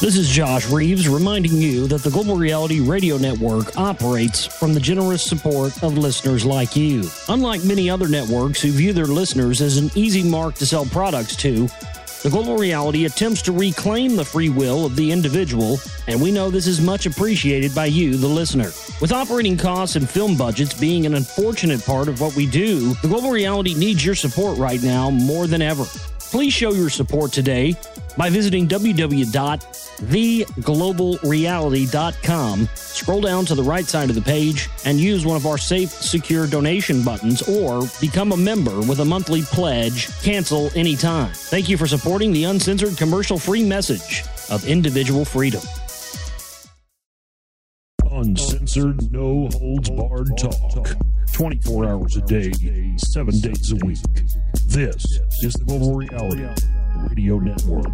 This is Josh Reeves reminding you that the Global Reality Radio Network operates from the generous support of listeners like you. Unlike many other networks who view their listeners as an easy mark to sell products to, the Global Reality attempts to reclaim the free will of the individual, and we know this is much appreciated by you, the listener. With operating costs and film budgets being an unfortunate part of what we do, the Global Reality needs your support right now more than ever. Please show your support today by visiting www.theglobalreality.com. Scroll down to the right side of the page and use one of our safe, secure donation buttons, or become a member with a monthly pledge. Cancel anytime. Thank you for supporting the uncensored, commercial-free message of individual freedom. Uncensored, no-holds-barred talk. 24 hours a day, 7 days a week. This is the Global Reality Radio Network.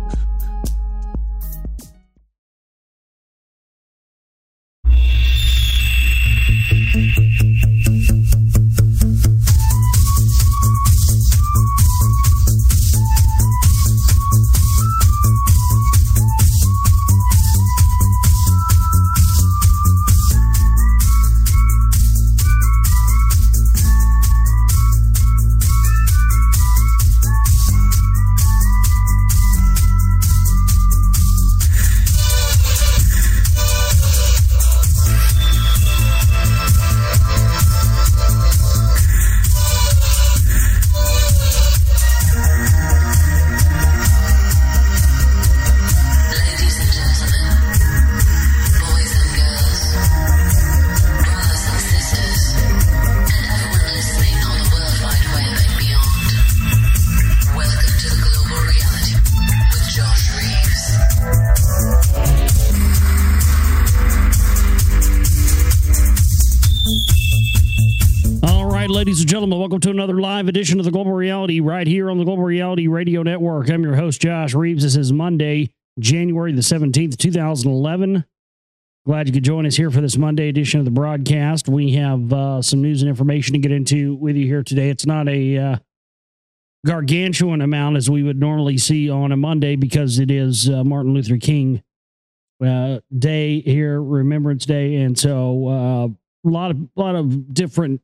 Ladies and gentlemen, welcome to another live edition of the Global Reality right here on the Global Reality Radio Network. I'm your host, Josh Reeves. This is Monday, January the 17th, 2011. Glad you could join us here for this Monday edition of the broadcast. We have some news and information to get into with you here today. It's not a gargantuan amount as we would normally see on a Monday because it is Martin Luther King Day here, Remembrance Day, and so a lot of different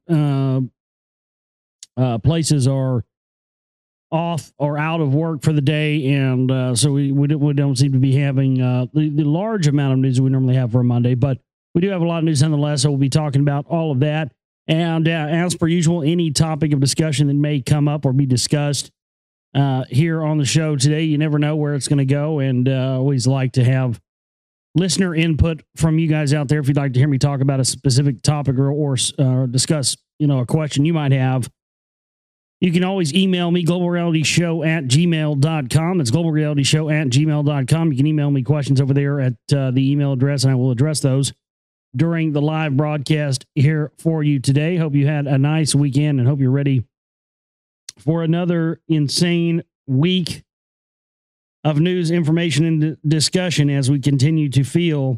places are off or out of work for the day, and so we don't seem to be having the large amount of news we normally have for a Monday, but we do have a lot of news nonetheless, so we'll be talking about all of that. And as per usual, any topic of discussion that may come up or be discussed here on the show today, you never know where it's going to go, and always like to have listener input from you guys out there. If you'd like to hear me talk about a specific topic or discuss, a question you might have, you can always email me, globalrealityshow@gmail.com. It's globalrealityshow@gmail.com. You can email me questions over there at the email address, and I will address those during the live broadcast here for you today. Hope you had a nice weekend and hope you're ready for another insane week of news, information, and discussion as we continue to feel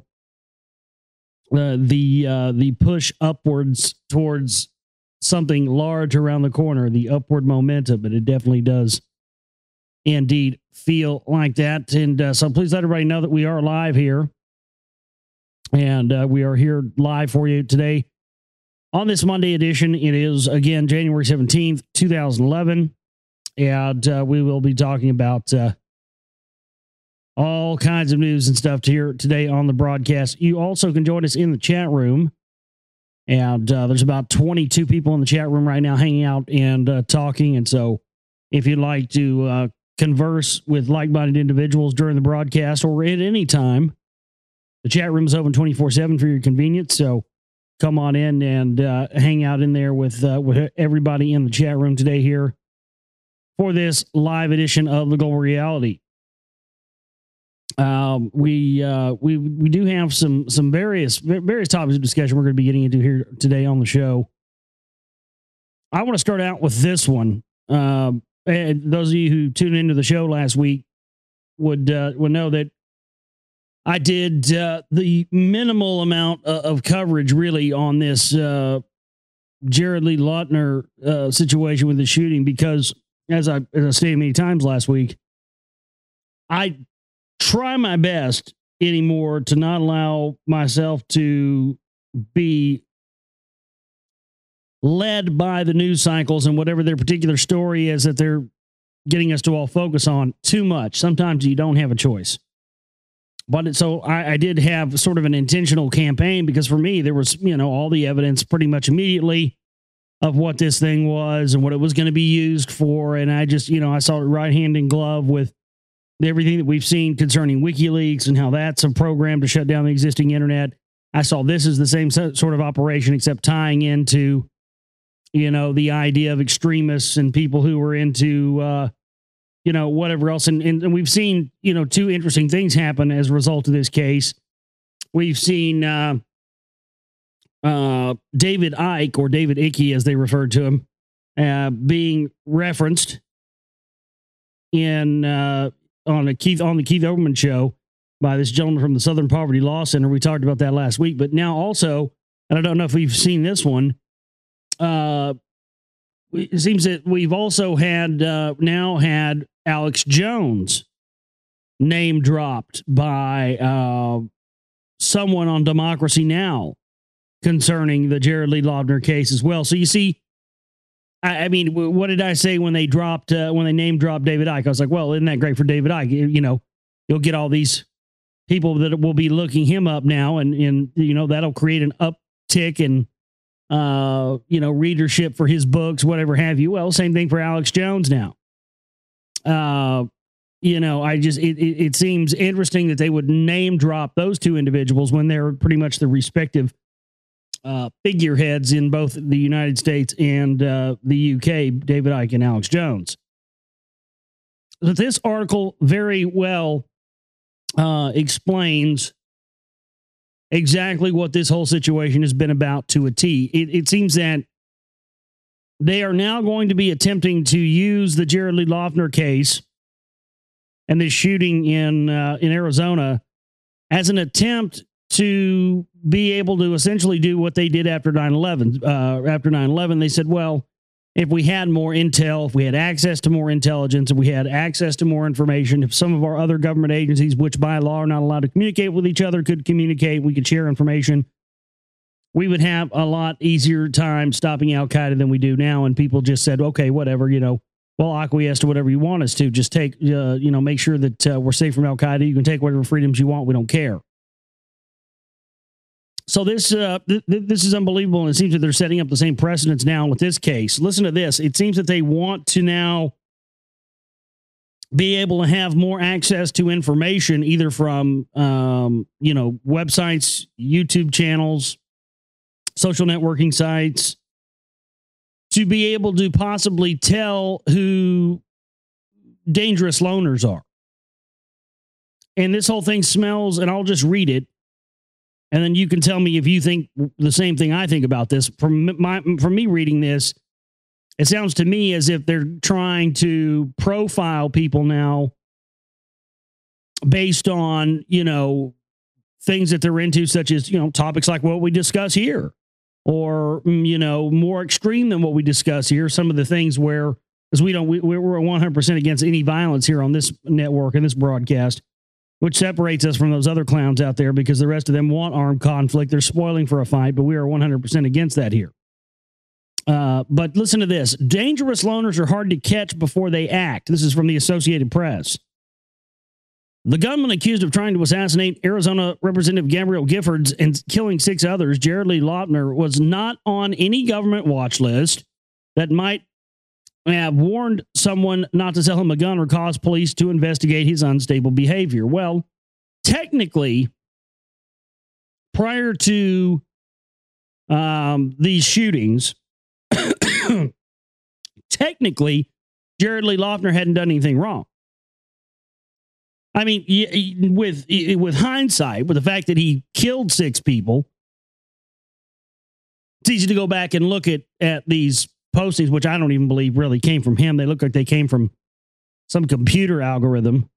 the push upwards towards something large around the corner, the upward momentum, but it definitely does indeed feel like that. And so please let everybody know that we are live here, and we are here live for you today on this Monday edition. It is, again, January 17th, 2011, and we will be talking about all kinds of news and stuff here today on the broadcast. You also can join us in the chat room, and there's about 22 people in the chat room right now hanging out and talking. And so if you'd like to converse with like-minded individuals during the broadcast or at any time, the chat room is open 24/7 for your convenience. So come on in and hang out in there with everybody in the chat room today here for this live edition of the Global Reality. We do have some various topics of discussion we're going to be getting into here today on the show. I want to start out with this one. And those of you who tuned into the show last week would know that I did the minimal amount of coverage really on this Jared Lee Lautner situation with the shooting, because as I stated many times last week, I try my best anymore to not allow myself to be led by the news cycles and whatever their particular story is that they're getting us to all focus on too much. Sometimes you don't have a choice. But so I did have sort of an intentional campaign because for me, there was, all the evidence pretty much immediately of what this thing was and what it was going to be used for. And I just, I saw it right hand in glove with everything that we've seen concerning WikiLeaks and how that's a program to shut down the existing internet. I saw this as the same sort of operation, except tying into, the idea of extremists and people who were into, whatever else. And we've seen, two interesting things happen as a result of this case. We've seen David Icke, or David Icke, as they referred to him, being referenced in on the Keith Olbermann show by this gentleman from the Southern Poverty Law Center. We talked about that last week, but now also, and I don't know if we've seen this one, it seems that we've also had now had Alex Jones name dropped by someone on Democracy Now! Concerning the Jared Lee Loughner case as well. So you see, I mean, what did I say when they name dropped David Icke? I was like, well, isn't that great for David Icke? You'll get all these people that will be looking him up now, and that'll create an uptick in readership for his books, whatever have you. Well, same thing for Alex Jones now. It seems interesting that they would name drop those two individuals when they're pretty much the respective figureheads in both the United States and the UK, David Icke and Alex Jones. But this article very well explains exactly what this whole situation has been about to a T. It seems that they are now going to be attempting to use the Jared Lee Loughner case and this shooting in Arizona as an attempt to be able to essentially do what they did after 9/11. After 9/11, they said, well, if we had more intel, if we had access to more intelligence, if we had access to more information, if some of our other government agencies, which by law are not allowed to communicate with each other, could communicate, we could share information, we would have a lot easier time stopping Al-Qaeda than we do now. And people just said, okay, whatever, we'll acquiesce to whatever you want us to. Just take, make sure that we're safe from Al-Qaeda. You can take whatever freedoms you want. We don't care. So this is unbelievable, and it seems that they're setting up the same precedents now with this case. Listen to this. It seems that they want to now be able to have more access to information, either from, websites, YouTube channels, social networking sites, to be able to possibly tell who dangerous loners are. And this whole thing smells, and I'll just read it, and then you can tell me if you think the same thing I think about this. From me reading this, it sounds to me as if they're trying to profile people now based on, things that they're into, such as, topics like what we discuss here, or, more extreme than what we discuss here. Some of the things where, because we're 100% against any violence here on this network and this broadcast, which separates us from those other clowns out there, because the rest of them want armed conflict. They're spoiling for a fight, but we are 100% against that here. But listen to this. Dangerous loners are hard to catch before they act. This is from the Associated Press. The gunman accused of trying to assassinate Arizona Representative Gabrielle Giffords and killing 6 others, Jared Lee Loughner, was not on any government watch list that might have warned someone not to sell him a gun or cause police to investigate his unstable behavior. Well, technically, prior to these shootings, technically, Jared Lee Loughner hadn't done anything wrong. I mean, with hindsight, with the fact that he killed 6 people, it's easy to go back and look at these postings, which I don't even believe really came from him. They look like they came from some computer algorithm.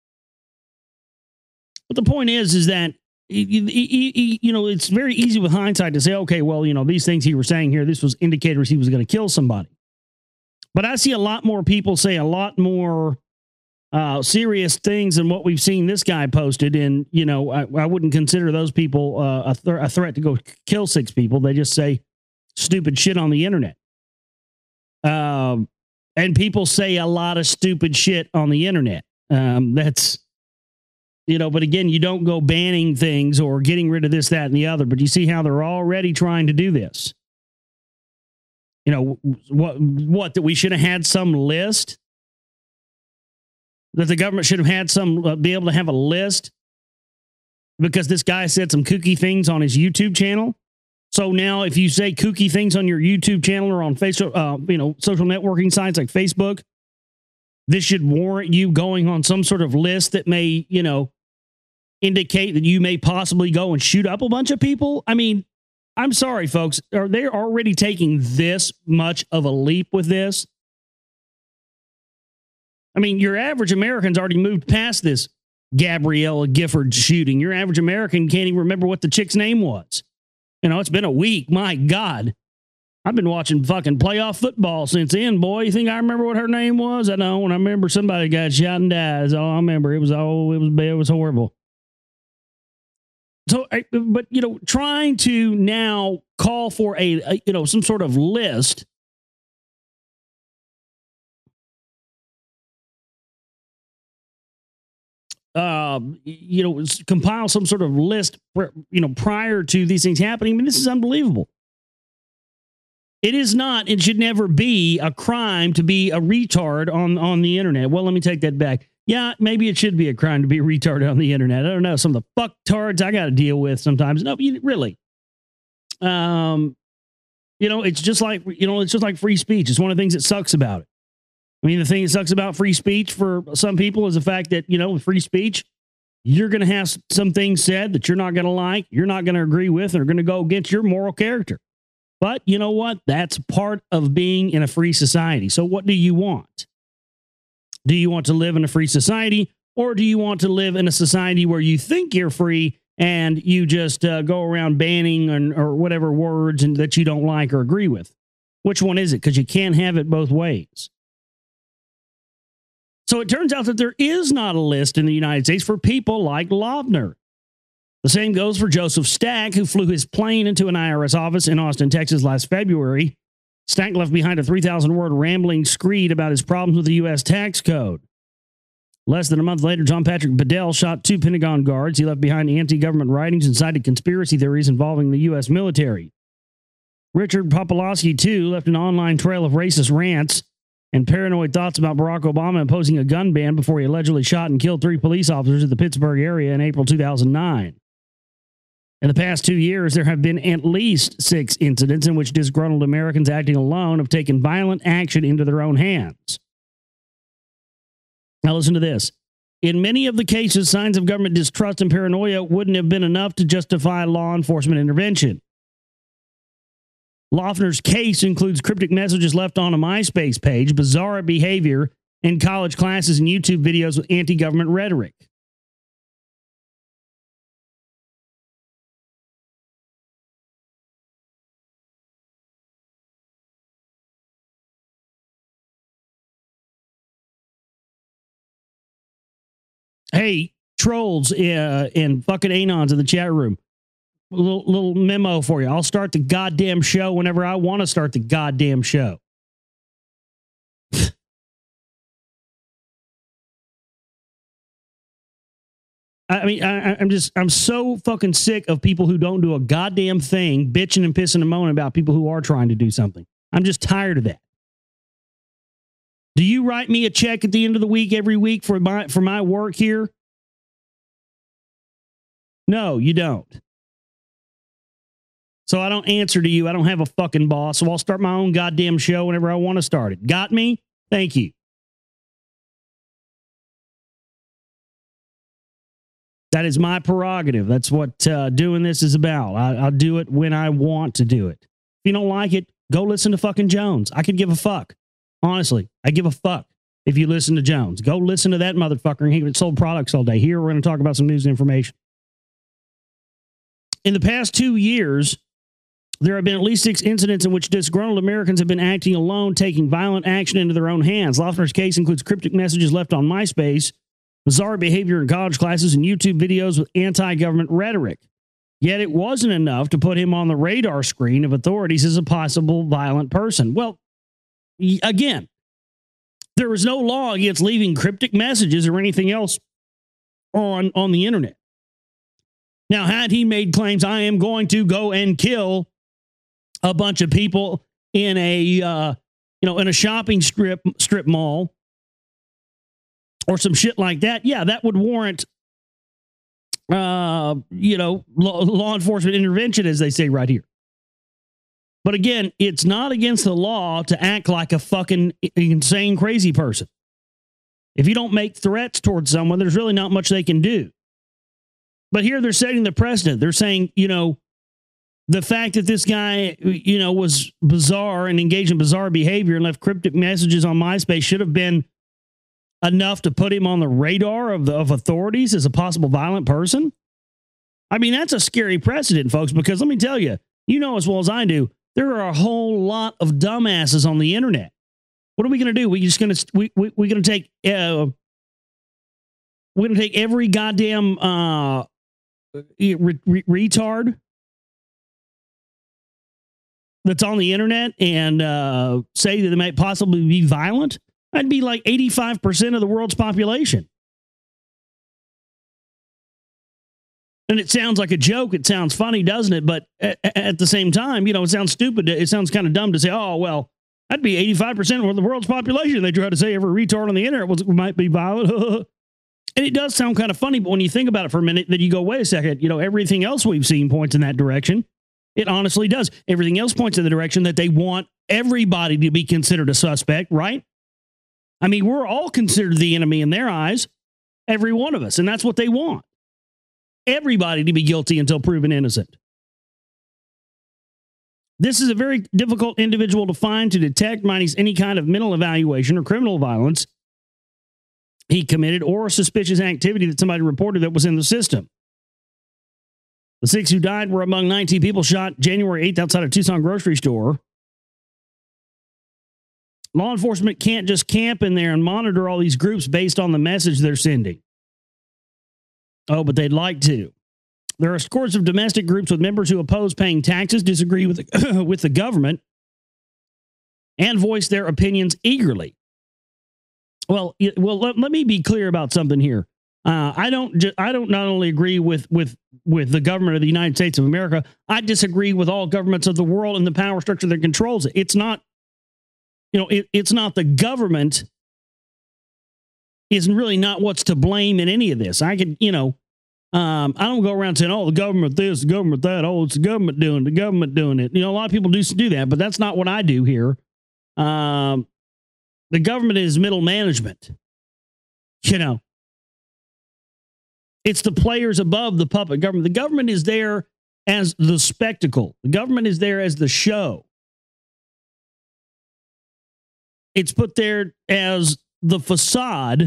But the point is that, it's very easy with hindsight to say, okay, well, these things he was saying here, this was indicators he was going to kill somebody. But I see a lot more people say a lot more serious things than what we've seen this guy posted. And, you know, I wouldn't consider those people a threat to go kill 6 people. They just say stupid shit on the internet. And people say a lot of stupid shit on the internet. That's, you know, but again, you don't go banning things or getting rid of this, that, and the other. But you see how they're already trying to do this. You know, what that we should have had some list? That the government should have had some, be able to have a list because this guy said some kooky things on his YouTube channel. So now if you say kooky things on your YouTube channel or on Facebook, you know, social networking sites like Facebook, this should warrant you going on some sort of list that may, you know, indicate that you may possibly go and shoot up a bunch of people. I mean, I'm sorry, folks. Are they already taking this much of a leap with this? I mean, your average American's already moved past this Gabriella Gifford shooting. Your average American can't even remember what the chick's name was. You know, it's been a week. My God. I've been watching fucking playoff football since then, boy. You think I remember what her name was? I don't. I remember somebody got shot and died. That's all I remember. It was horrible. So, but, you know, trying to now call for a you know, some sort of list. You know, compile some sort of list, you know, prior to these things happening. I mean, this is unbelievable. It is not, it should never be a crime to be a retard on the internet. Well, let me take that back. Yeah, maybe it should be a crime to be a retard on the internet. I don't know. Some of the fucktards I got to deal with sometimes. No, really. You know, it's just like, you know, it's just like free speech. It's one of the things that sucks about it. I mean, the thing that sucks about free speech for some people is the fact that, you know, with free speech, you're going to have some things said that you're not going to like, you're not going to agree with, and are going to go against your moral character. But you know what? That's part of being in a free society. So what do you want? Do you want to live in a free society, or do you want to live in a society where you think you're free and you just go around banning or whatever words and that you don't like or agree with? Which one is it? Because you can't have it both ways. So it turns out that there is not a list in the United States for people like Loeffner. The same goes for Joseph Stack, who flew his plane into an IRS office in Austin, Texas last February. Stack left behind a 3,000-word rambling screed about his problems with the U.S. tax code. Less than a month later, John Patrick Bedell shot 2 Pentagon guards. He left behind anti-government writings and cited conspiracy theories involving the U.S. military. Richard Popolowski, too, left an online trail of racist rants and paranoid thoughts about Barack Obama imposing a gun ban before he allegedly shot and killed 3 police officers in the Pittsburgh area in April 2009. In the past 2 years, there have been at least 6 incidents in which disgruntled Americans acting alone have taken violent action into their own hands. Now listen to this. In many of the cases, signs of government distrust and paranoia wouldn't have been enough to justify law enforcement intervention. Loeffner's case includes cryptic messages left on a MySpace page, bizarre behavior in college classes, and YouTube videos with anti-government rhetoric. Hey, trolls and fucking anons in the chat room. Little memo for you. I'll start the goddamn show whenever I want to start the goddamn show. I mean, I'm so fucking sick of people who don't do a goddamn thing, bitching and pissing and moaning about people who are trying to do something. I'm just tired of that. Do you write me a check at the end of the week every week for my work here? No, you don't. So I don't answer to you. I don't have a fucking boss. So I'll start my own goddamn show whenever I want to start it. Got me? Thank you. That is my prerogative. That's what doing this is about. I'll do it when I want to do it. If you don't like it, go listen to fucking Jones. I could give a fuck. Honestly, I give a fuck if you listen to Jones. Go listen to that motherfucker and he sold products all day. Here, we're going to talk about some news and information. In the past 2 years, There have been at least 6 incidents in which disgruntled Americans have been acting alone, taking violent action into their own hands. Loeffler's case includes cryptic messages left on MySpace, bizarre behavior in college classes, and YouTube videos with anti-government rhetoric. Yet it wasn't enough to put him on the radar screen of authorities as a possible violent person. Well, again, there was no law against leaving cryptic messages or anything else on the internet. Now, had he made claims, I am going to go and kill a bunch of people in a in a shopping strip mall or some shit like that, yeah, that would warrant law enforcement intervention, as they say right here. But again, it's not against the law to act like a fucking insane, crazy person. If you don't make threats towards someone, there's really not much they can do. But here they're setting the precedent. They're saying, the fact that this guy, was bizarre and engaged in bizarre behavior and left cryptic messages on MySpace should have been enough to put him on the radar of authorities as a possible violent person. I mean, that's a scary precedent, folks, because let me tell you, as well as I do, there are a whole lot of dumbasses on the internet. What are we going to do? We're going to take every goddamn retard that's on the internet and say that they might possibly be violent? That'd be like 85% of the world's population. And it sounds like a joke. It sounds funny, doesn't it? But at the same time, it sounds stupid. It sounds kind of dumb to say, oh, well, that'd be 85% of the world's population. They try to say every retard on the internet might be violent. And it does sound kind of funny, but when you think about it for a minute, then you go, wait a second, everything else we've seen points in that direction. It honestly does. Everything else points in the direction that they want everybody to be considered a suspect, right? I mean, we're all considered the enemy in their eyes, every one of us, and that's what they want. Everybody to be guilty until proven innocent. This is a very difficult individual to find, to detect, minus any kind of mental evaluation or criminal violence he committed or suspicious activity that somebody reported that was in the system. The 6 who died were among 19 people shot January 8th outside a Tucson grocery store. Law enforcement can't just camp in there and monitor all these groups based on the message they're sending. Oh, but they'd like to. There are scores of domestic groups with members who oppose paying taxes, disagree with the government, and voice their opinions eagerly. Well, let me be clear about something here. I don't not only agree with the government of the United States of America, I disagree with all governments of the world and the power structure that controls it. It's not, it's not the government is really not what's to blame in any of this. I could, I don't go around saying, oh, the government this, the government that, oh, it's the government doing it. A lot of people do that, but that's not what I do here. The government is middle management. It's the players above the puppet government. The government is there as the spectacle. The government is there as the show. It's put there as the facade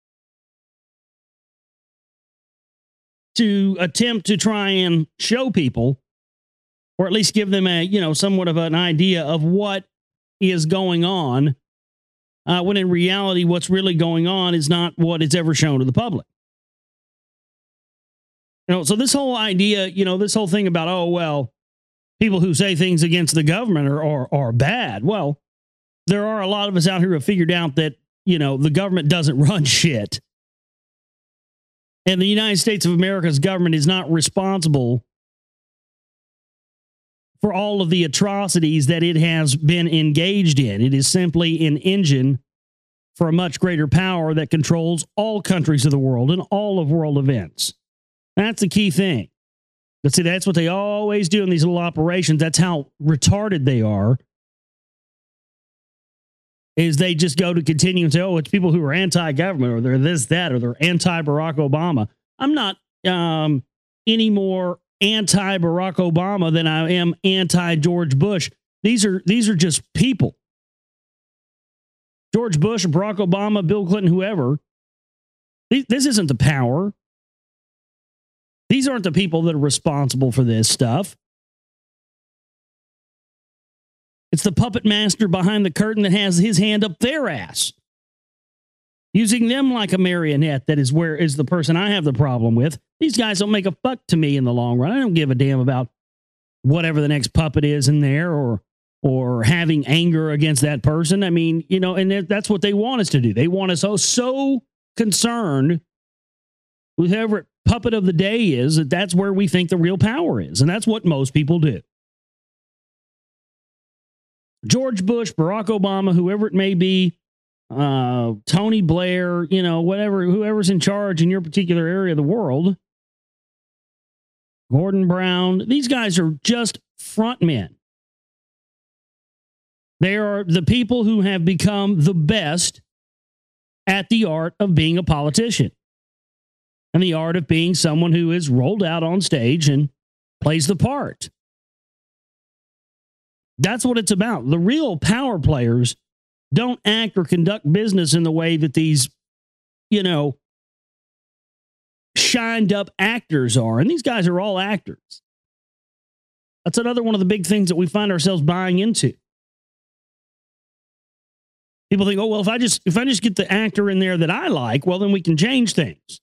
to attempt to try and show people, or at least give them a, somewhat of an idea of what is going on, when in reality, what's really going on is not what is ever shown to the public. So this whole idea, this whole thing about, oh, well, people who say things against the government are bad. Well, there are a lot of us out here who have figured out that, the government doesn't run shit. And the United States of America's government is not responsible for all of the atrocities that it has been engaged in. It is simply an engine for a much greater power that controls all countries of the world and all of world events. That's the key thing. But see, that's what they always do in these little operations. That's how retarded they are. Is they just go to continue and say, oh, it's people who are anti-government, or they're this, that, or they're anti-Barack Obama. I'm not any more anti-Barack Obama than I am anti-George Bush. These are just people. George Bush, Barack Obama, Bill Clinton, whoever. This isn't the power. These aren't the people that are responsible for this stuff. It's the puppet master behind the curtain that has his hand up their ass, using them like a marionette. That is the person I have the problem with. These guys don't make a fuck to me in the long run. I don't give a damn about whatever the next puppet is in there, or having anger against that person. I mean, and that's what they want us to do. They want us so concerned with whoever puppet of the day is, that's where we think the real power is. And that's what most people do. George Bush, Barack Obama, whoever it may be, Tony Blair, whoever's in charge in your particular area of the world, Gordon Brown, these guys are just front men. They are the people who have become the best at the art of being a politician and the art of being someone who is rolled out on stage and plays the part. That's what it's about. The real power players don't act or conduct business in the way that these, shined up actors are. And these guys are all actors. That's another one of the big things that we find ourselves buying into. People think, oh, well, if I just get the actor in there that I like, well, then we can change things.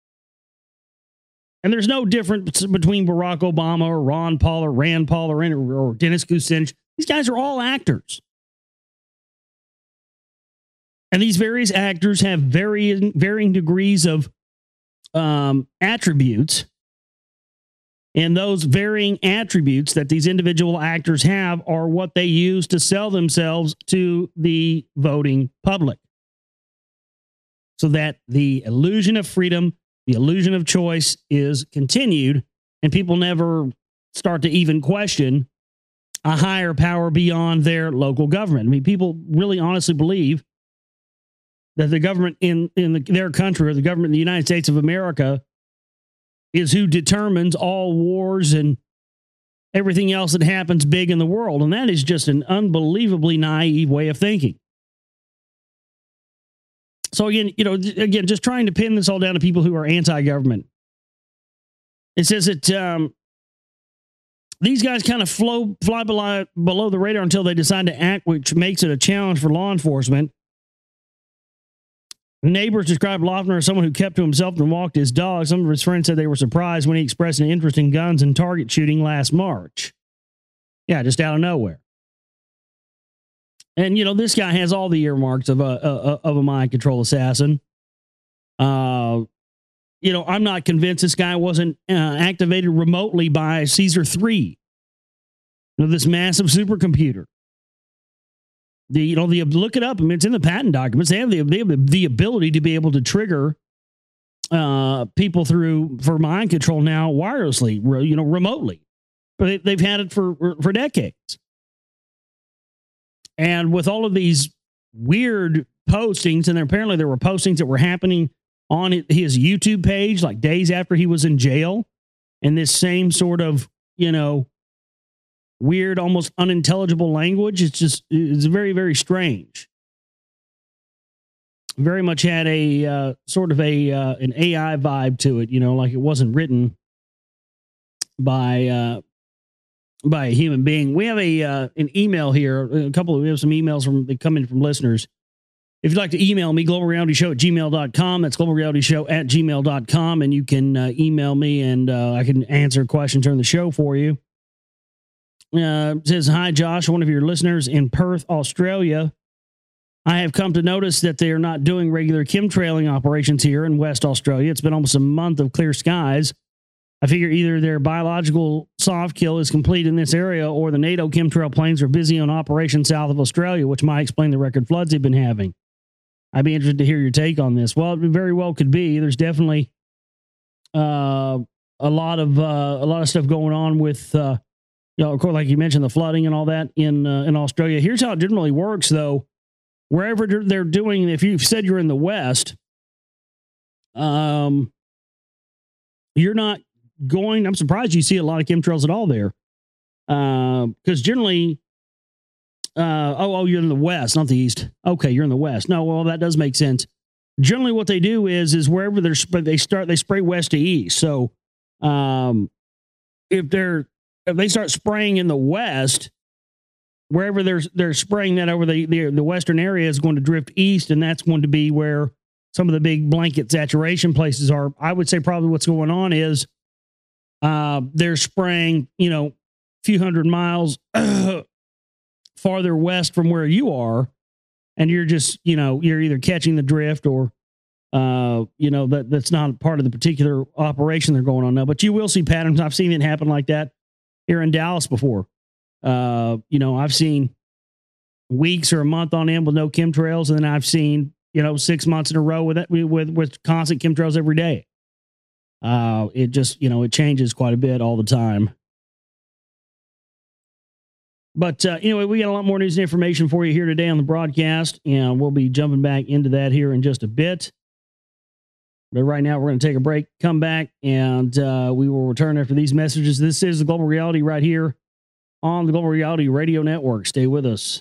And there's no difference between Barack Obama or Ron Paul or Rand Paul or Dennis Kucinich. These guys are all actors. And these various actors have varying degrees of attributes. And those varying attributes that these individual actors have are what they use to sell themselves to the voting public. So that the illusion of freedom, the illusion of choice is continued, and people never start to even question a higher power beyond their local government. I mean, people really honestly believe that the government in their country, or the government in the United States of America, is who determines all wars and everything else that happens big in the world. And that is just an unbelievably naive way of thinking. So again, just trying to pin this all down to people who are anti-government. It says that these guys kind of fly below the radar until they decide to act, which makes it a challenge for law enforcement. Neighbors described Loeffner as someone who kept to himself and walked his dog. Some of his friends said they were surprised when he expressed an interest in guns and target shooting last March. Yeah, just out of nowhere. And, this guy has all the earmarks of a mind control assassin. I'm not convinced this guy wasn't activated remotely by Caesar 3. This massive supercomputer. Look it up. I mean, it's in the patent documents. They have the ability to be able to trigger people for mind control now wirelessly, remotely. But they've had it for decades. And with all of these weird postings, and apparently there were postings that were happening on his YouTube page, like days after he was in jail, and this same sort of, weird, almost unintelligible language. It's very, very strange. Very much had a sort of an AI vibe to it, like it wasn't written by a human being. We have an email here. We have some emails that come in from listeners. If you'd like to email me, globalrealityshow@gmail.com. That's globalrealityshow@gmail.com. And you can email me and I can answer questions during the show for you. Says, hi, Josh, one of your listeners in Perth, Australia. I have come to notice that they are not doing regular chemtrailing operations here in West Australia. It's been almost a month of clear skies. I figure either their biological soft kill is complete in this area or the NATO chemtrail planes are busy on operation south of Australia, which might explain the record floods they've been having. I'd be interested to hear your take on this. Well, it very well could be. There's definitely a lot of stuff going on with of course, like you mentioned, the flooding and all that in Australia. Here's how it generally works, though. Wherever they're doing, if you've said you're in the West, you're not going. I'm surprised you see a lot of chemtrails at all there, because generally, you're in the West, not the East. Okay, you're in the West. No, well, that does make sense. Generally, what they do is wherever they spray west to east. So, if they start spraying in the West, wherever they're spraying that over the western area is going to drift east, and that's going to be where some of the big blanket saturation places are. I would say probably what's going on is they're spraying, a few hundred miles farther west from where you are, and you're just, you're either catching the drift or, that's not part of the particular operation they're going on now. But you will see patterns. I've seen it happen like that here in Dallas before. I've seen weeks or a month on end with no chemtrails, and then I've seen 6 months in a row with constant chemtrails every day. It just it changes quite a bit all the time. But anyway, we got a lot more news and information for you here today on the broadcast, and we'll be jumping back into that here in just a bit. But right now, we're going to take a break, come back, and we will return after these messages. This is the Global Reality right here on the Global Reality Radio Network. Stay with us.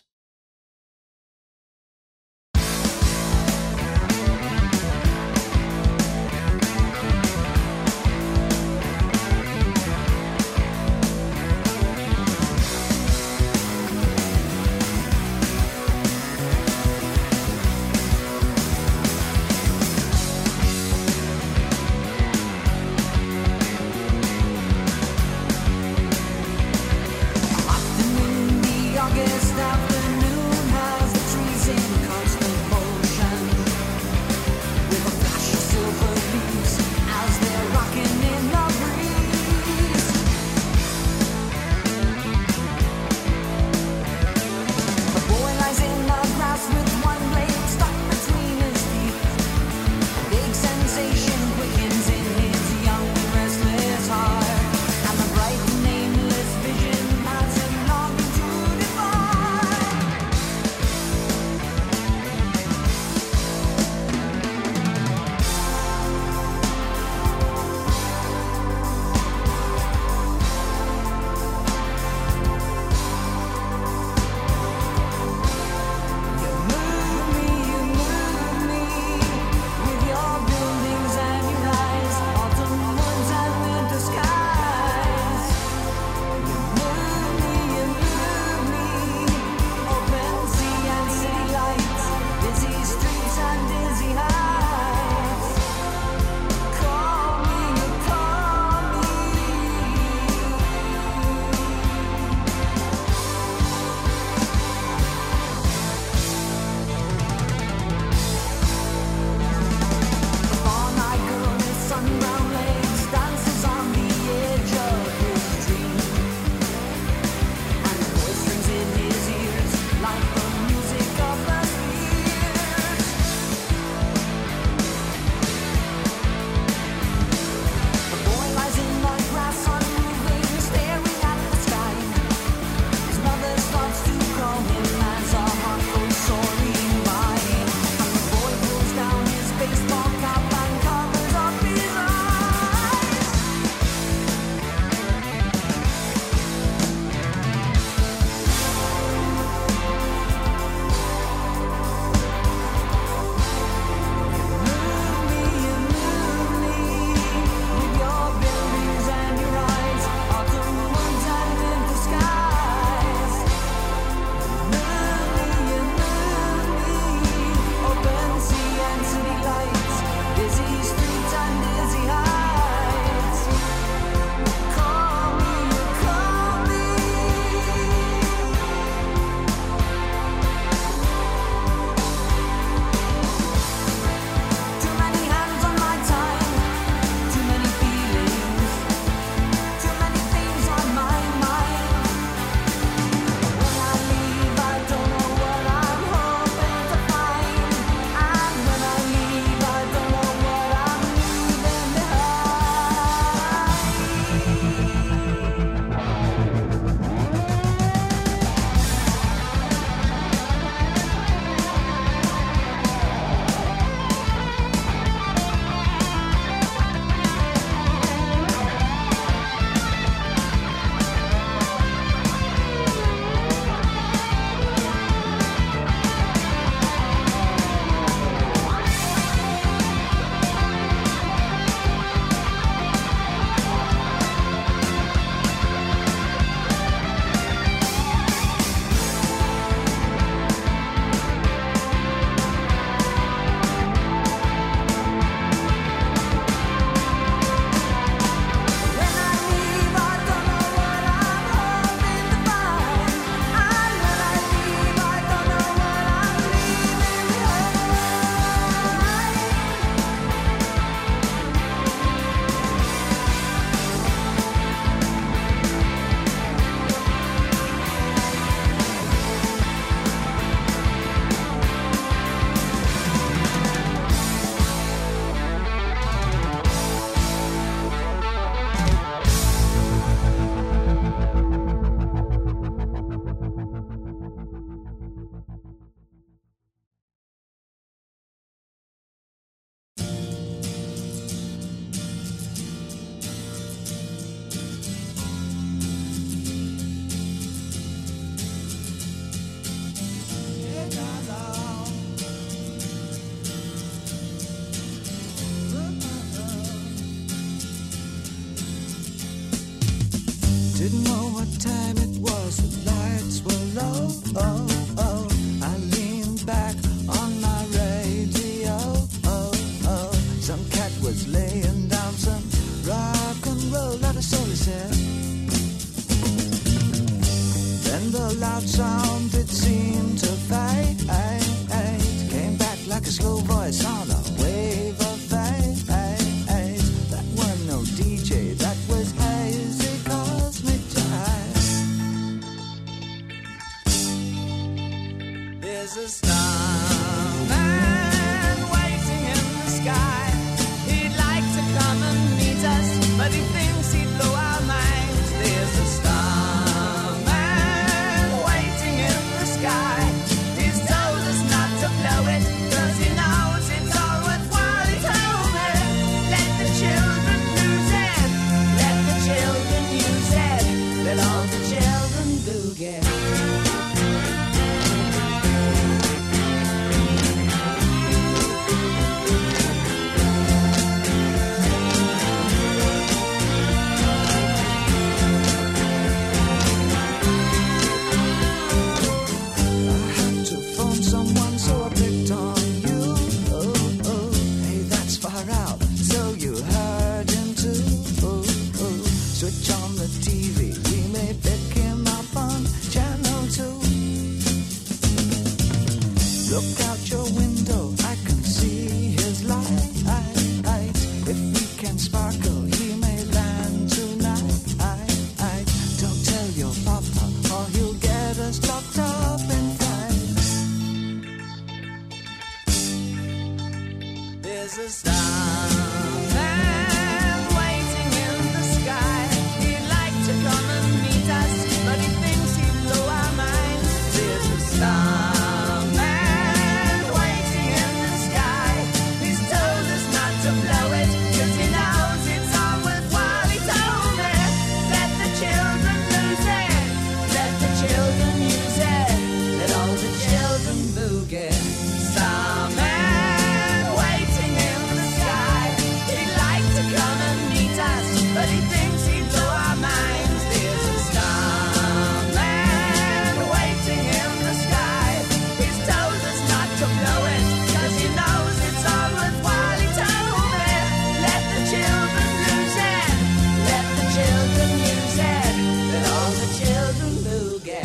August afternoon. Didn't know what time it was, the lights were low. Oh, oh. I leaned back on my radio. Oh, oh. Some cat was laying down some rock and roll, like a soul said. Then the loud sound, it seemed to fade. Came back like a slow voice on a wave of fade. That wasn't no DJ, that was hazy cosmic jive. There's a starman waiting in the sky. He'd like to come and meet us, but he thinks he'd blow our minds. There's a starman waiting in the sky. He's told us not to blow it, 'cause he knows it's all worthwhile. He told me, let the children lose it, let the children use it, let all the children do get. Switch on the TV, we may pick him up on channel 2. Look out your window, I can see his light. If we can sparkle, he may land tonight. Don't tell your papa, or he'll get us locked up in flight. There's a starman waiting in the sky. He'd like to come and meet us, but he thinks he'd blow our minds. There's a starman waiting in the sky. He's told us not to blow it, 'cause he knows it's all worthwhile. He told me, let the children lose it, let the children use it, let all the children boogie. Starman waiting in the sky. He'd like to come and meet us, but he thinks he'd blow our minds. There's a starman waiting in the sky. He's told us not to blow it, 'cause he knows it's all worthwhile. He told me, let the children lose it, let the children use it, let all the children boogie.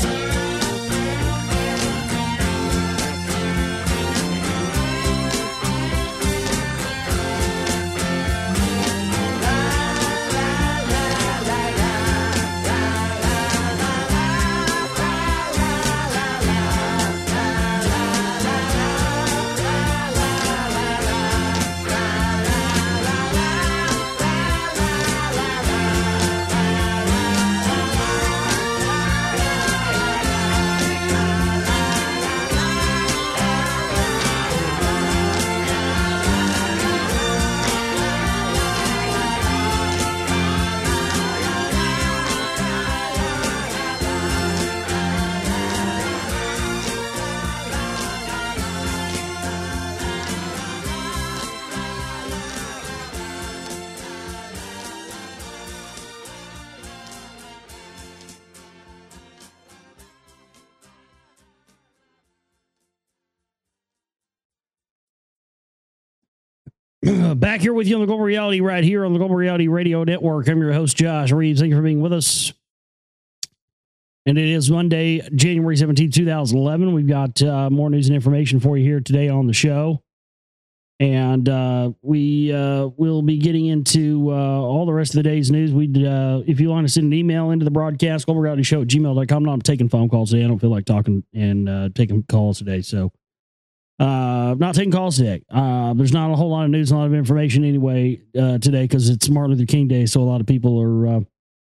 Back here with you on the Global Reality right here on the Global Reality Radio Network. I'm your host, Josh Reeves. Thank you for being with us. And it is Monday, January 17, 2011. We've got more news and information for you here today on the show. And we will be getting into all the rest of the day's news. If you want to send an email into the broadcast, globalrealityshow@gmail.com. I'm not taking phone calls today. I don't feel like talking and taking calls today. So not taking calls today. There's not a whole lot of news, a lot of information anyway today because it's Martin Luther King Day. So a lot of people are,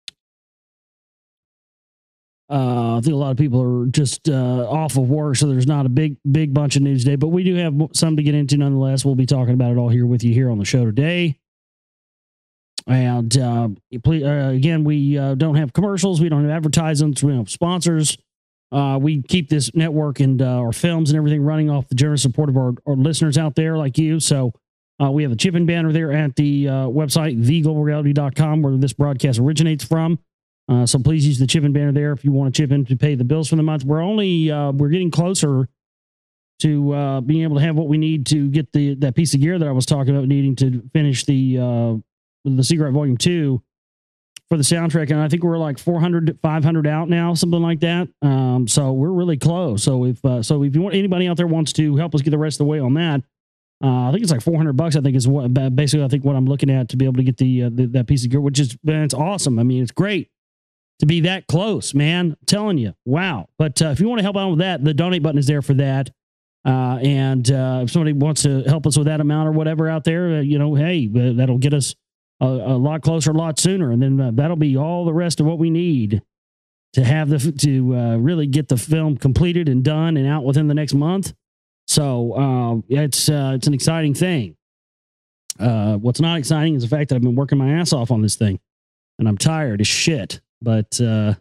I think a lot of people are just off of work. So there's not a big bunch of news today, but we do have some to get into nonetheless. We'll be talking about it all here with you here on the show today. And again, we don't have commercials. We don't have advertisements. We don't have sponsors. We keep this network and our films and everything running off the generous support of our listeners out there like you. So we have a chip and banner there at the website, theglobalreality.com, where this broadcast originates from. So please use the chip in banner there if you want to chip in to pay the bills for the month. We're getting closer to being able to have what we need to get that piece of gear that I was talking about needing to finish the Seagrass Volume 2 for the soundtrack. And I think we're like 400 to 500 out now, something like that. So we're really close. So if you want, anybody out there wants to help us get the rest of the way on that, I think it's like $400. I think is what basically I think what I'm looking at to be able to get that piece of gear, which is, man, it's awesome. I mean, it's great to be that close, man. I'm telling you, wow. But if you want to help out with that, the donate button is there for that. And if somebody wants to help us with that amount or whatever out there, hey, that'll get us a lot closer, a lot sooner, and then that'll be all the rest of what we need to have to really get the film completed and done and out within the next month. So it's an exciting thing. What's not exciting is the fact that I've been working my ass off on this thing, and I'm tired as shit. But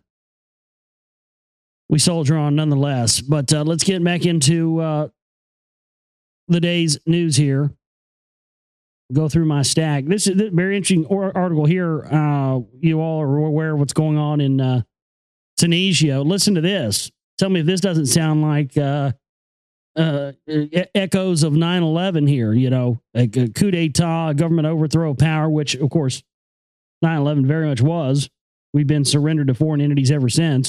we soldier on nonetheless. But let's get back into the day's news here. Go through my stack. This is a very interesting article here. You all are aware of what's going on in Tunisia. Listen to this. Tell me if this doesn't sound like echoes of 9/11 here. A coup d'etat, a government overthrow of power, which, of course, 9/11 very much was. We've been surrendered to foreign entities ever since.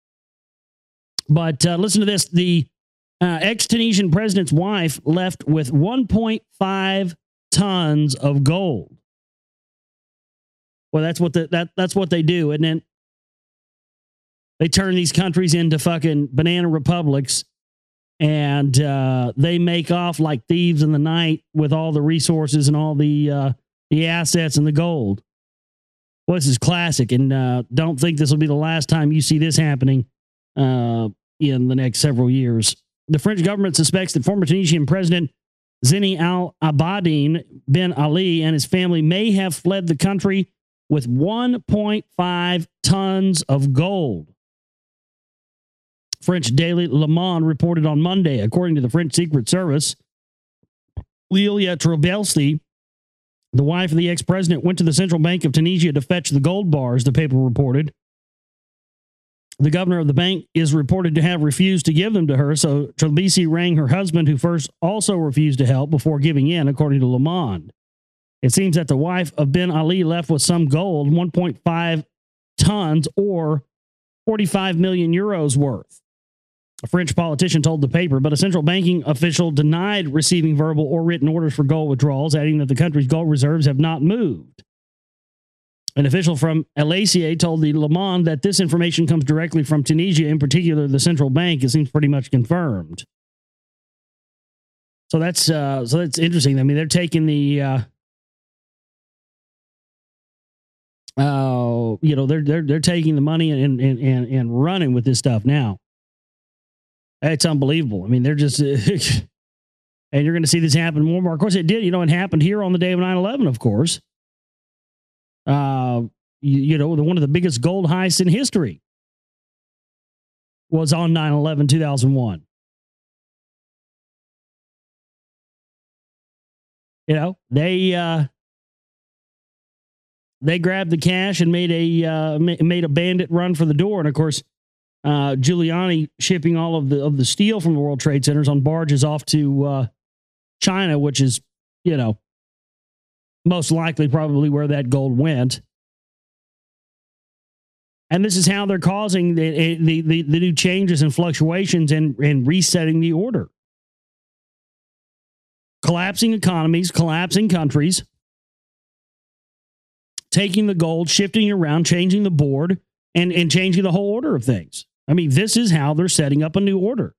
But listen to this. The ex-Tunisian president's wife left with 1.5 tons of gold. Well, that's what they do. And then they turn these countries into fucking banana republics, and they make off like thieves in the night with all the resources and all the assets and the gold. Well, this is classic, and don't think this will be the last time you see this happening in the next several years. The French government suspects that former Tunisian President Zine Al Abidine Ben Ali and his family may have fled the country with 1.5 tons of gold. French daily Le Monde reported on Monday, according to the French Secret Service, Lilia Trabelsi, the wife of the ex-president, went to the Central Bank of Tunisia to fetch the gold bars, the paper reported. The governor of the bank is reported to have refused to give them to her, so Trabelsi rang her husband, who first also refused to help before giving in, according to Le Monde. It seems that the wife of Ben Ali left with some gold, 1.5 tons or 45 million euros worth. A French politician told the paper, but a central banking official denied receiving verbal or written orders for gold withdrawals, adding that the country's gold reserves have not moved. An official from LACA told the Le Monde that this information comes directly from Tunisia, in particular the central bank. It seems pretty much confirmed. So that's interesting. I mean, they're taking the they're taking the money and running with this stuff now. It's unbelievable. I mean, they're just and you're going to see this happen more and more. Of course, it did. It happened here on the day of 9/11, of course. One of the biggest gold heists in history was on 9/11, 2001. They grabbed the cash and made a bandit run for the door. And of course, Giuliani shipping all of the steel from the World Trade Centers on barges off to China, which is, most likely probably where that gold went. And this is how they're causing the new changes and fluctuations and resetting the order. Collapsing economies, collapsing countries, taking the gold, shifting it around, changing the board, and changing the whole order of things. I mean, this is how they're setting up a new order.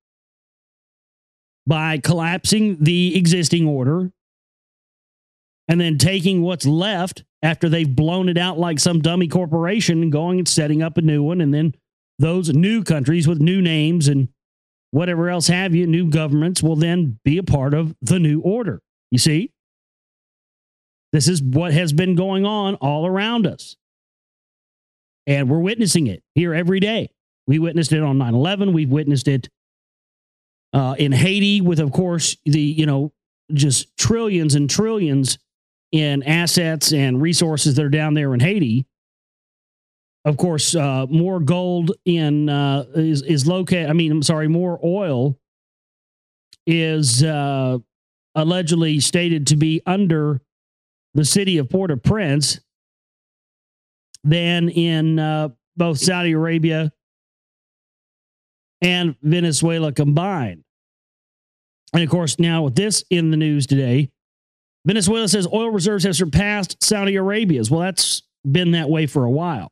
By collapsing the existing order and then taking what's left after they've blown it out like some dummy corporation and going and setting up a new one. And then those new countries with new names and whatever else have you, new governments, will then be a part of the new order. You see? This is what has been going on all around us. And we're witnessing it here every day. We witnessed it on 9/11. We've witnessed it in Haiti with, of course, just trillions and trillions in assets and resources that are down there in Haiti. of course, more gold is located. I mean, I'm sorry, more oil is allegedly stated to be under the city of Port-au-Prince than in both Saudi Arabia and Venezuela combined. And of course, now with this in the news today, Venezuela says oil reserves have surpassed Saudi Arabia's. Well, that's been that way for a while.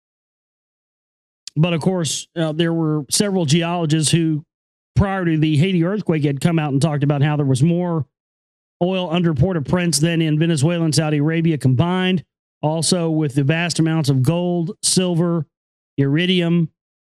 But of course, there were several geologists who, prior to the Haiti earthquake, had come out and talked about how there was more oil under Port-au-Prince than in Venezuela and Saudi Arabia combined. Also, with the vast amounts of gold, silver, iridium.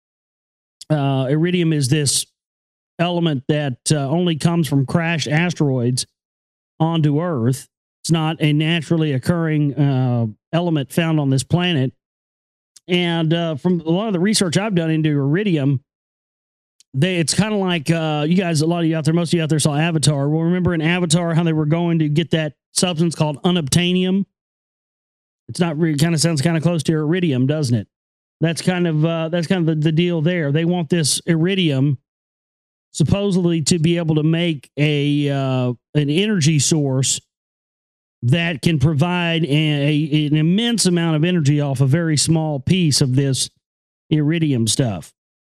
Iridium is this element that only comes from crashed asteroids onto Earth. It's not a naturally occurring element found on this planet. And from a lot of the research I've done into iridium, it's kind of like you guys, a lot of you out there, most of you out there saw Avatar. Well, remember in Avatar how they were going to get that substance called unobtainium? It's not really, kind of sounds kind of close to iridium, doesn't it? That's kind of the deal there. They want this iridium supposedly to be able to make an energy source that can provide an immense amount of energy off a very small piece of this iridium stuff.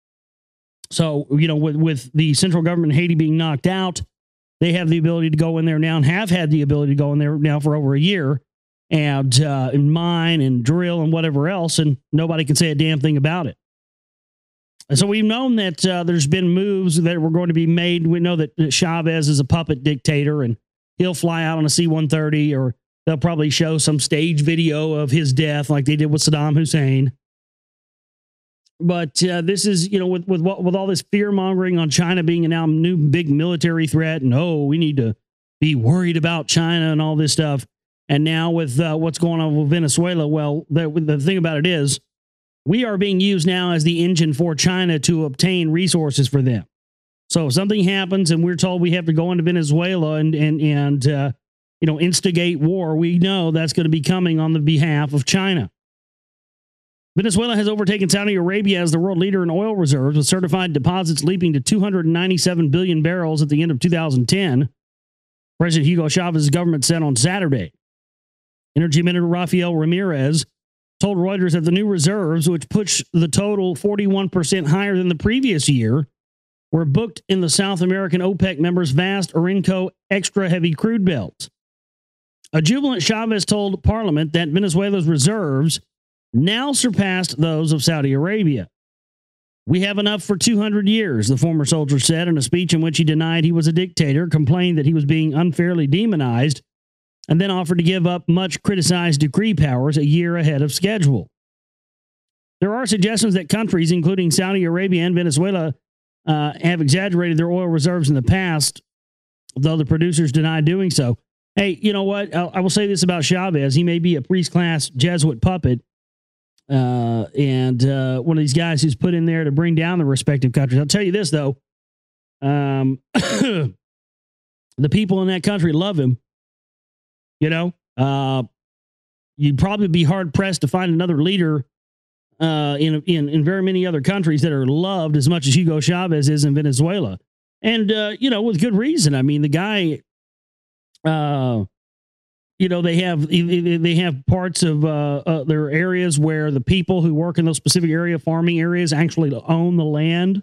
So, you know, with the central government in Haiti being knocked out, they have the ability to go in there now and have had the ability to go in there now for over a year and mine and drill and whatever else, and nobody can say a damn thing about it. And so we've known that there's been moves that were going to be made. We know that Chavez is a puppet dictator, and he'll fly out on a C-130, or they'll probably show some stage video of his death like they did with Saddam Hussein. But this is, you know, with all this fear-mongering on China being a now new big military threat, and, oh, we need to be worried about China and all this stuff. And now with what's going on with Venezuela, well, the thing about it is we are being used now as the engine for China to obtain resources for them. So if something happens and we're told we have to go into Venezuela and you know, instigate war, we know that's going to be coming on the behalf of China. Venezuela has overtaken Saudi Arabia as the world leader in oil reserves, with certified deposits leaping to 297 billion barrels at the end of 2010. President Hugo Chavez's government said on Saturday. Energy Minister Rafael Ramirez told Reuters that the new reserves, which push the total 41% higher than the previous year, were booked in the South American OPEC members' vast Orinoco extra heavy crude belt. A jubilant Chavez told Parliament that Venezuela's reserves now surpassed those of Saudi Arabia. We have enough for 200 years, the former soldier said in a speech in which he denied he was a dictator, complained that he was being unfairly demonized, and then offered to give up much criticized decree powers a year ahead of schedule. There are suggestions that countries, including Saudi Arabia and Venezuela, have exaggerated their oil reserves in the past, though the producers deny doing so. Hey, you know what? I will say this about Chavez. He may be a priest-class Jesuit puppet, and one of these guys who's put in there to bring down the respective countries. I'll tell you this, though. The people in that country love him. You know, you'd probably be hard-pressed to find another leader in very many other countries that are loved as much as Hugo Chavez is in Venezuela. And, you know, with good reason. I mean, the guy, you know, they have parts of their areas where the people who work in those specific farming areas, actually own the land.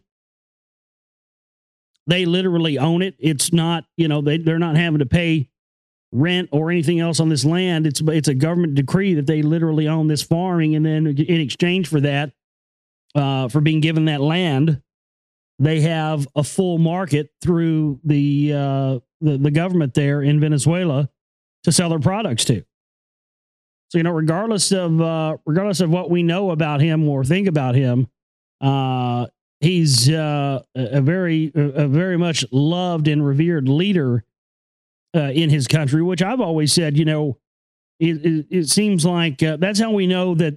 They literally own it. It's not, you know, they're not having to pay rent or anything else on this land. It's a government decree that they literally own this farming, and then in exchange for that, for being given that land, they have a full market through the government there in Venezuela to sell their products to. So, you know, regardless of what we know about him or think about him, he's a very much loved and revered leader in his country, which I've always said, you know, it seems like that's how we know that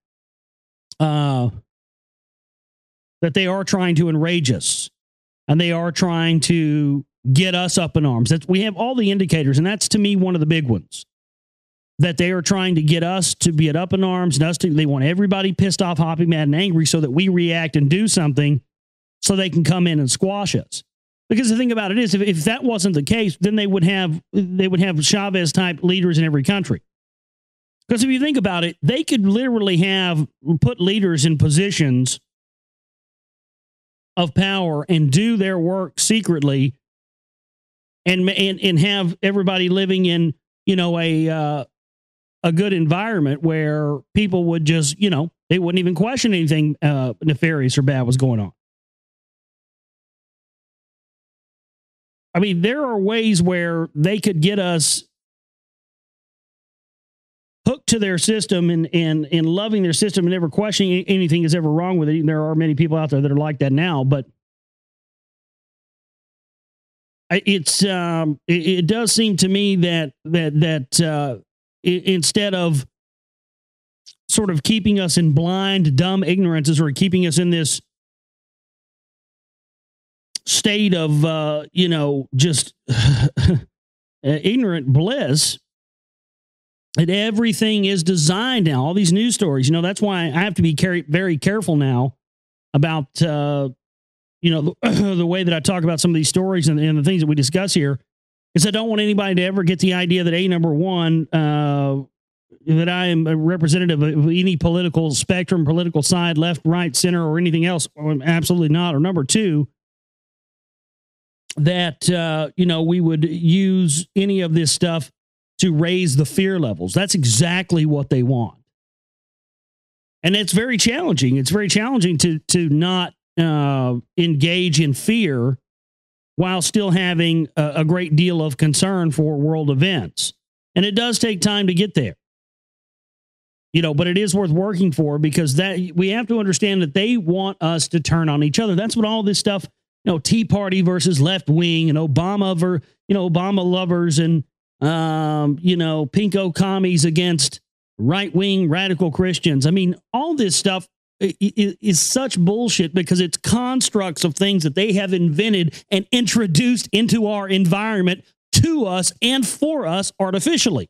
they are trying to enrage us, and they are trying to get us up in arms. We have all the indicators, and that's, to me, one of the big ones. that they are trying to get us to get up in arms and they want everybody pissed off, happy, mad, and angry so that we react and do something so they can come in and squash us. Because the thing about it is, if that wasn't the case, then they would have Chavez type leaders in every country. Because if you think about it, they could literally put leaders in positions of power and do their work secretly, and have everybody living in a good environment where people would just they wouldn't even question anything nefarious or bad was going on. I mean, there are ways where they could get us hooked to their system and loving their system and never questioning anything is ever wrong with it. There are many people out there that are like that now, but it does seem to me that instead of sort of keeping us in blind, dumb ignorance, or keeping us in this state of just ignorant bliss, that everything is designed now. All these news stories, that's why I have to be very careful now about the way that I talk about some of these stories and the things that we discuss here, is I don't want anybody to ever get the idea that number one, that I am a representative of any political spectrum, political side, left, right, center, or anything else. Absolutely not. Or number two, that we would use any of this stuff to raise the fear levels. That's exactly what they want. And it's very challenging. It's very challenging to not engage in fear while still having a great deal of concern for world events. And it does take time to get there. But it is worth working for, because that we have to understand that they want us to turn on each other. That's what all this stuff, Tea Party versus left wing, and Obama Obama lovers, and pinko commies against right wing radical Christians. I mean, all this stuff is such bullshit, because it's constructs of things that they have invented and introduced into our environment to us and for us artificially.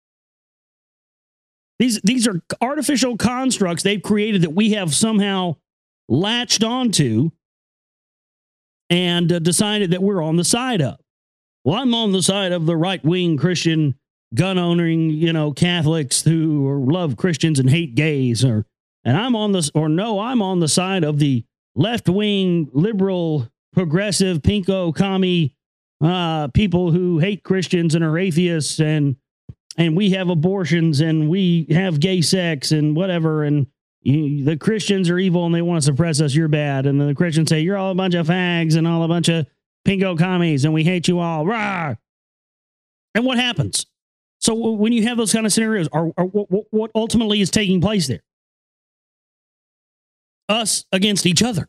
These are artificial constructs they've created that we have somehow latched onto and decided that we're on the side of. Well, I'm on the side of the right-wing Christian gun-owning, Catholics who love Christians and hate gays, I'm on the side of the left-wing, liberal, progressive, pinko, commie people who hate Christians and are atheists, and we have abortions and we have gay sex and whatever, and the Christians are evil and they want to suppress us, you're bad. And the Christians say, you're all a bunch of fags and all a bunch of pinko commies and we hate you all. Rah! And what happens? So when you have those kind of scenarios, what ultimately is taking place there? Us against each other.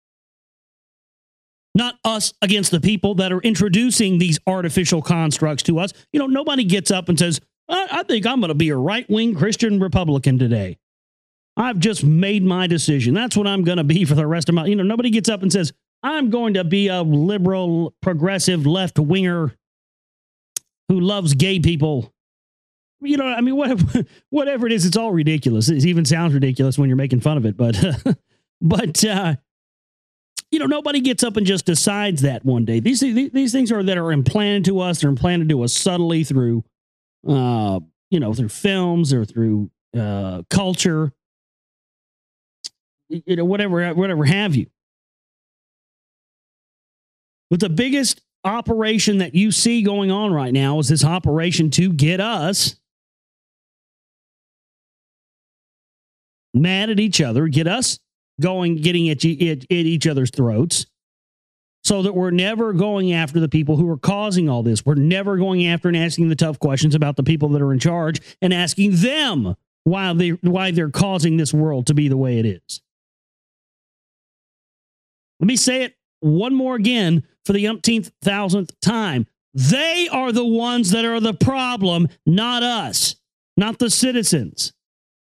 Not us against the people that are introducing these artificial constructs to us. Nobody gets up and says, I think I'm going to be a right-wing Christian Republican today. I've just made my decision. That's what I'm going to be for the rest of my... nobody gets up and says, I'm going to be a liberal, progressive, left-winger who loves gay people. Whatever it is, it's all ridiculous. It even sounds ridiculous when you're making fun of it. But nobody gets up and just decides that one day. These things that are implanted to us. They're implanted to us subtly through, through films or through culture, whatever have you. But the biggest operation that you see going on right now is this operation to get us mad at each other, get us getting at each other's throats, so that we're never going after the people who are causing all this. We're never going after and asking the tough questions about the people that are in charge and asking them why they're causing this world to be the way it is. Let me say it one more again for the umpteenth, thousandth time. They are the ones that are the problem, not us, not the citizens.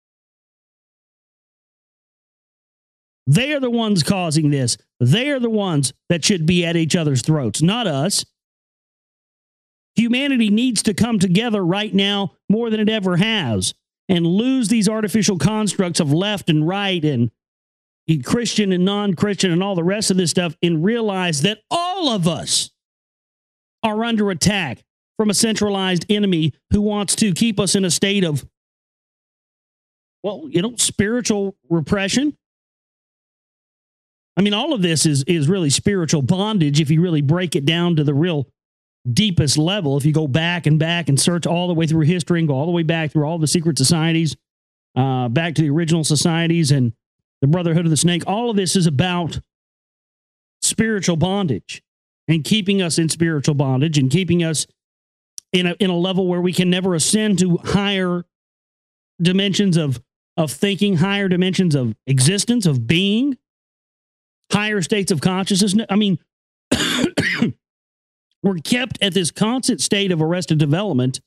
They are the ones causing this. They are the ones that should be at each other's throats, not us. Humanity needs to come together right now more than it ever has and lose these artificial constructs of left and right and Christian and non-Christian and all the rest of this stuff and realize that all of us are under attack from a centralized enemy who wants to keep us in a state of, well, spiritual repression. I mean, all of this is really spiritual bondage if you really break it down to the real deepest level. If you go back and search all the way through history and go all the way back through all the secret societies, back to the original societies and the Brotherhood of the Snake, all of this is about spiritual bondage and keeping us in spiritual bondage and keeping us in a level where we can never ascend to higher dimensions of thinking, higher dimensions of existence, of being, higher states of consciousness. I mean, we're kept at this constant state of arrested development,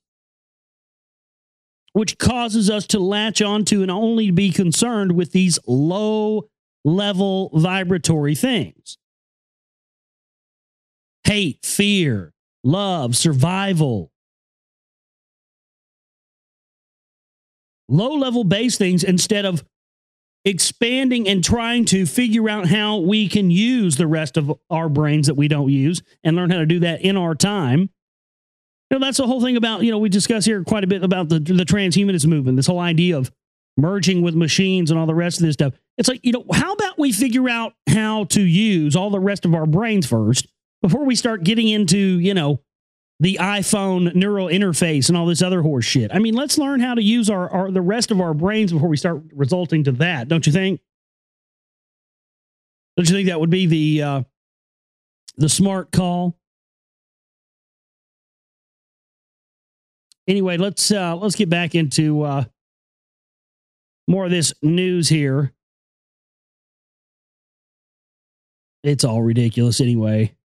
which causes us to latch onto and only be concerned with these low-level vibratory things. Hate, fear, love, survival. Low-level base things instead of expanding and trying to figure out how we can use the rest of our brains that we don't use and learn how to do that in our time. That's the whole thing about, we discuss here quite a bit about the transhumanism movement, this whole idea of merging with machines and all the rest of this stuff. It's like, how about we figure out how to use all the rest of our brains first before we start getting into, the iPhone neural interface and all this other horse shit. I mean, let's learn how to use the rest of our brains before we start resulting to that. Don't you think? Don't you think that would be the smart call? Anyway, let's get back into more of this news here. It's all ridiculous anyway.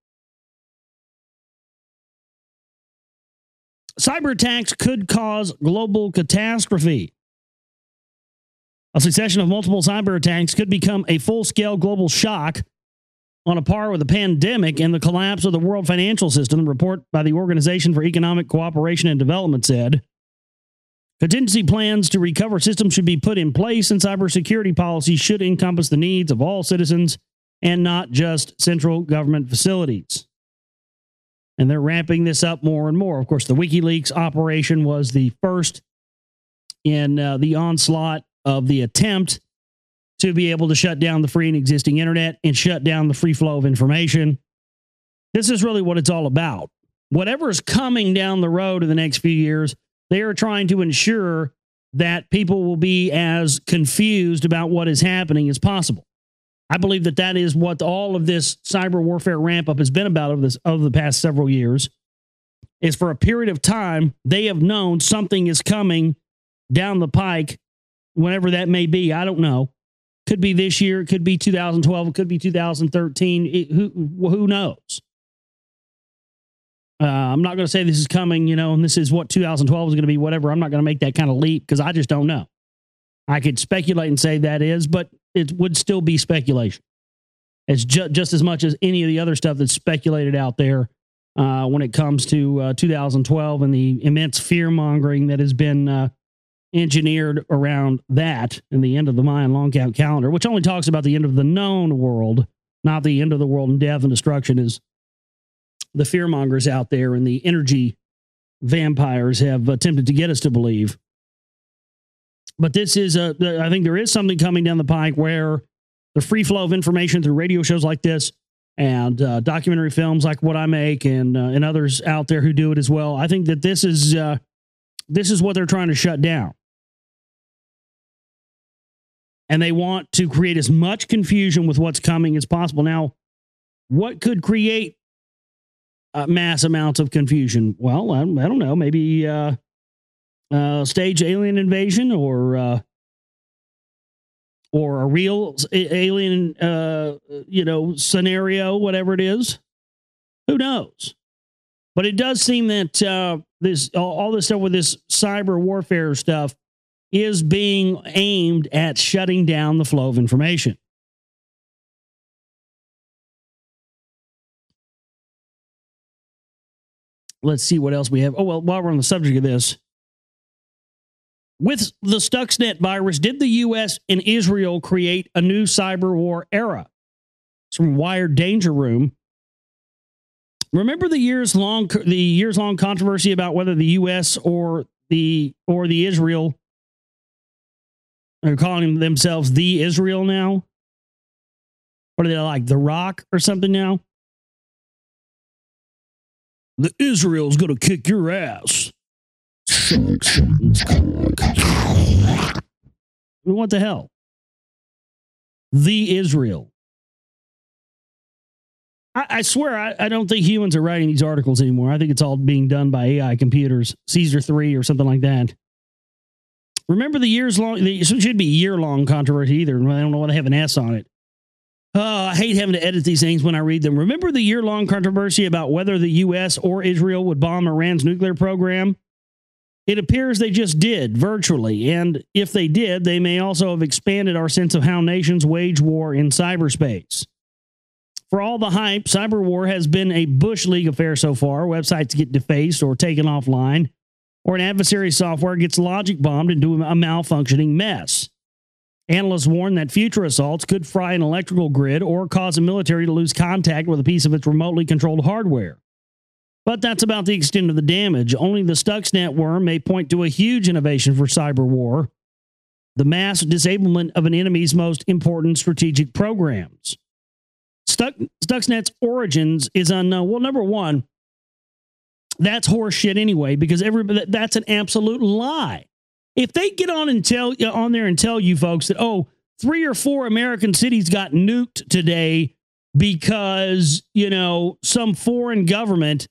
Cyber attacks could cause global catastrophe. A succession of multiple cyber attacks could become a full-scale global shock on a par with the pandemic and the collapse of the world financial system, the report by the Organization for Economic Cooperation and Development said. Contingency plans to recover systems should be put in place, and cybersecurity policies should encompass the needs of all citizens and not just central government facilities. And they're ramping this up more and more. Of course, the WikiLeaks operation was the first in the onslaught of the attempt to be able to shut down the free and existing internet and shut down the free flow of information. This is really what it's all about. Whatever is coming down the road in the next few years, they are trying to ensure that people will be as confused about what is happening as possible. I believe that is what all of this cyber warfare ramp up has been about over the past several years, is for a period of time, they have known something is coming down the pike, whenever that may be. I don't know. Could be this year. It could be 2012. It could be 2013. Who knows? I'm not going to say this is coming, and this is what 2012 is going to be, whatever. I'm not going to make that kind of leap because I just don't know. I could speculate and say that is, but it would still be speculation. It's just as much as any of the other stuff that's speculated out there when it comes to 2012 and the immense fear-mongering that has been engineered around that and the end of the Mayan long count calendar, which only talks about the end of the known world, not the end of the world and death and destruction, is the fear-mongers out there and the energy vampires have attempted to get us to believe. But this is I think there is something coming down the pike where the free flow of information through radio shows like this and documentary films like what I make and others out there who do it as well. I think that this is what they're trying to shut down. And they want to create as much confusion with what's coming as possible. Now, what could create mass amounts of confusion? Well, I don't know. Maybe stage alien invasion or a real alien, scenario, whatever it is. Who knows? But it does seem that all this stuff with this cyber warfare stuff is being aimed at shutting down the flow of information. let's see what else we have. Oh, well, while we're on the subject of this, with the Stuxnet virus, did the U.S. and Israel create a new cyber war era? It's from Wired Danger Room. Remember the years long controversy about whether the U.S. or the Israel are calling themselves the Israel now? What are they like, The Rock or something now? The Israel's going to kick your ass. Sucks. What the hell? The Israel. I swear, I don't think humans are writing these articles anymore. I think it's all being done by AI computers, Caesar 3 or something like that. Remember the years-long, it should be year-long controversy either. I don't know why they have an S on it. I hate having to edit these things when I read them. Remember the year-long controversy about whether the U.S. or Israel would bomb Iran's nuclear program? It appears they just did, virtually. And if they did, they may also have expanded our sense of how nations wage war in cyberspace. For all the hype, cyber war has been a Bush League affair so far. Websites get defaced or taken offline, or an adversary software gets logic bombed into a malfunctioning mess. Analysts warn that future assaults could fry an electrical grid or cause a military to lose contact with a piece of its remotely controlled hardware. But that's about the extent of the damage. Only the Stuxnet worm may point to a huge innovation for cyber war, the mass disablement of an enemy's most important strategic programs. Stuxnet's origins is unknown. Well, number one, that's horseshit anyway, because that's an absolute lie. If they get on there and tell you folks that, 3 or 4 American cities got nuked today because, some foreign government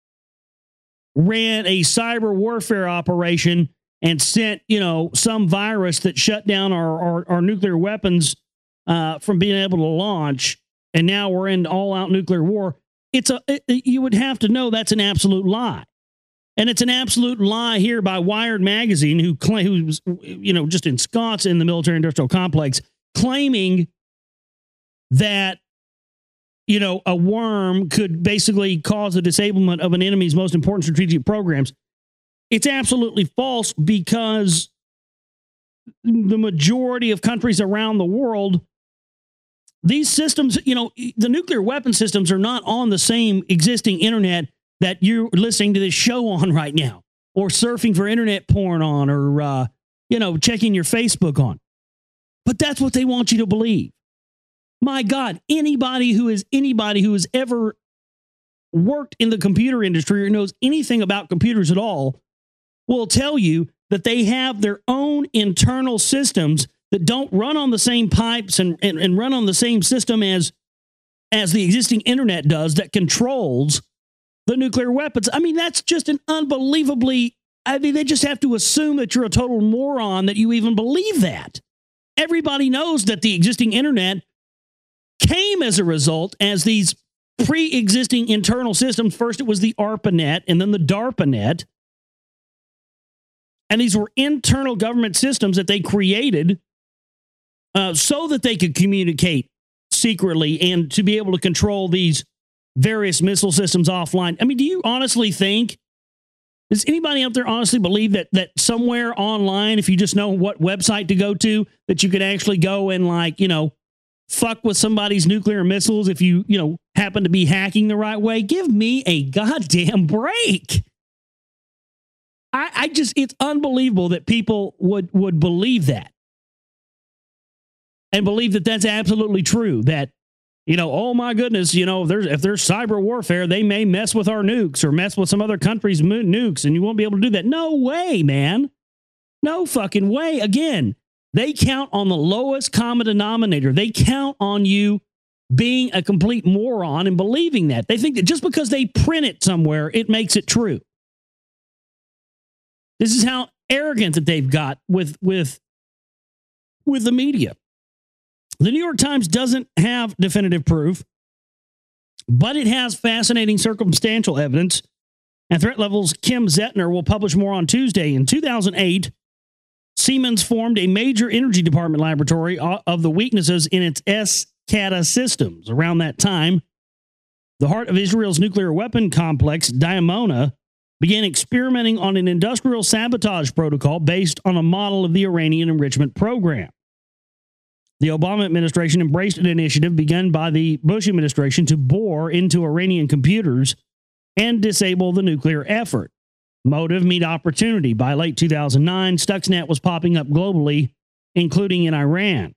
ran a cyber warfare operation and sent, some virus that shut down our nuclear weapons from being able to launch, and now we're in all-out nuclear war, you would have to know that's an absolute lie. And it's an absolute lie here by Wired Magazine, who's just ensconced in the military-industrial complex, claiming that, a worm could basically cause the disablement of an enemy's most important strategic programs. It's absolutely false, because the majority of countries around the world, these systems, the nuclear weapon systems are not on the same existing internet that you're listening to this show on right now, or surfing for internet porn on, or, checking your Facebook on. But that's what they want you to believe. My God, anybody who has ever worked in the computer industry or knows anything about computers at all will tell you that they have their own internal systems that don't run on the same pipes and run on the same system as the existing internet does, that controls the nuclear weapons. I mean, that's just an unbelievably, they just have to assume that you're a total moron that you even believe that. Everybody knows that the existing internet came as a result as these pre-existing internal systems. First, it was the ARPANET and then the DARPANET. And these were internal government systems that they created so that they could communicate secretly and to be able to control these various missile systems offline. I mean, do you honestly think, does anybody out there honestly believe that somewhere online, if you just know what website to go to, that you could actually go and fuck with somebody's nuclear missiles if you happen to be hacking the right way? Give me a goddamn break. I just, it's unbelievable that people would believe that. And believe that that's absolutely true. That, oh my goodness, if there's cyber warfare, they may mess with our nukes or mess with some other country's nukes, and you won't be able to do that. No way, man. No fucking way. Again, they count on the lowest common denominator. They count on you being a complete moron and believing that. They think that just because they print it somewhere, it makes it true. This is how arrogant that they've got with the media. The New York Times doesn't have definitive proof, but it has fascinating circumstantial evidence. And Threat Level's Kim Zettner will publish more on Tuesday. In 2008, Siemens formed a major energy department laboratory of the weaknesses in its SCADA systems. Around that time, the heart of Israel's nuclear weapon complex, Diamona, began experimenting on an industrial sabotage protocol based on a model of the Iranian enrichment program. The Obama administration embraced an initiative begun by the Bush administration to bore into Iranian computers and disable the nuclear effort. Motive meet opportunity. By late 2009, Stuxnet was popping up globally, including in Iran.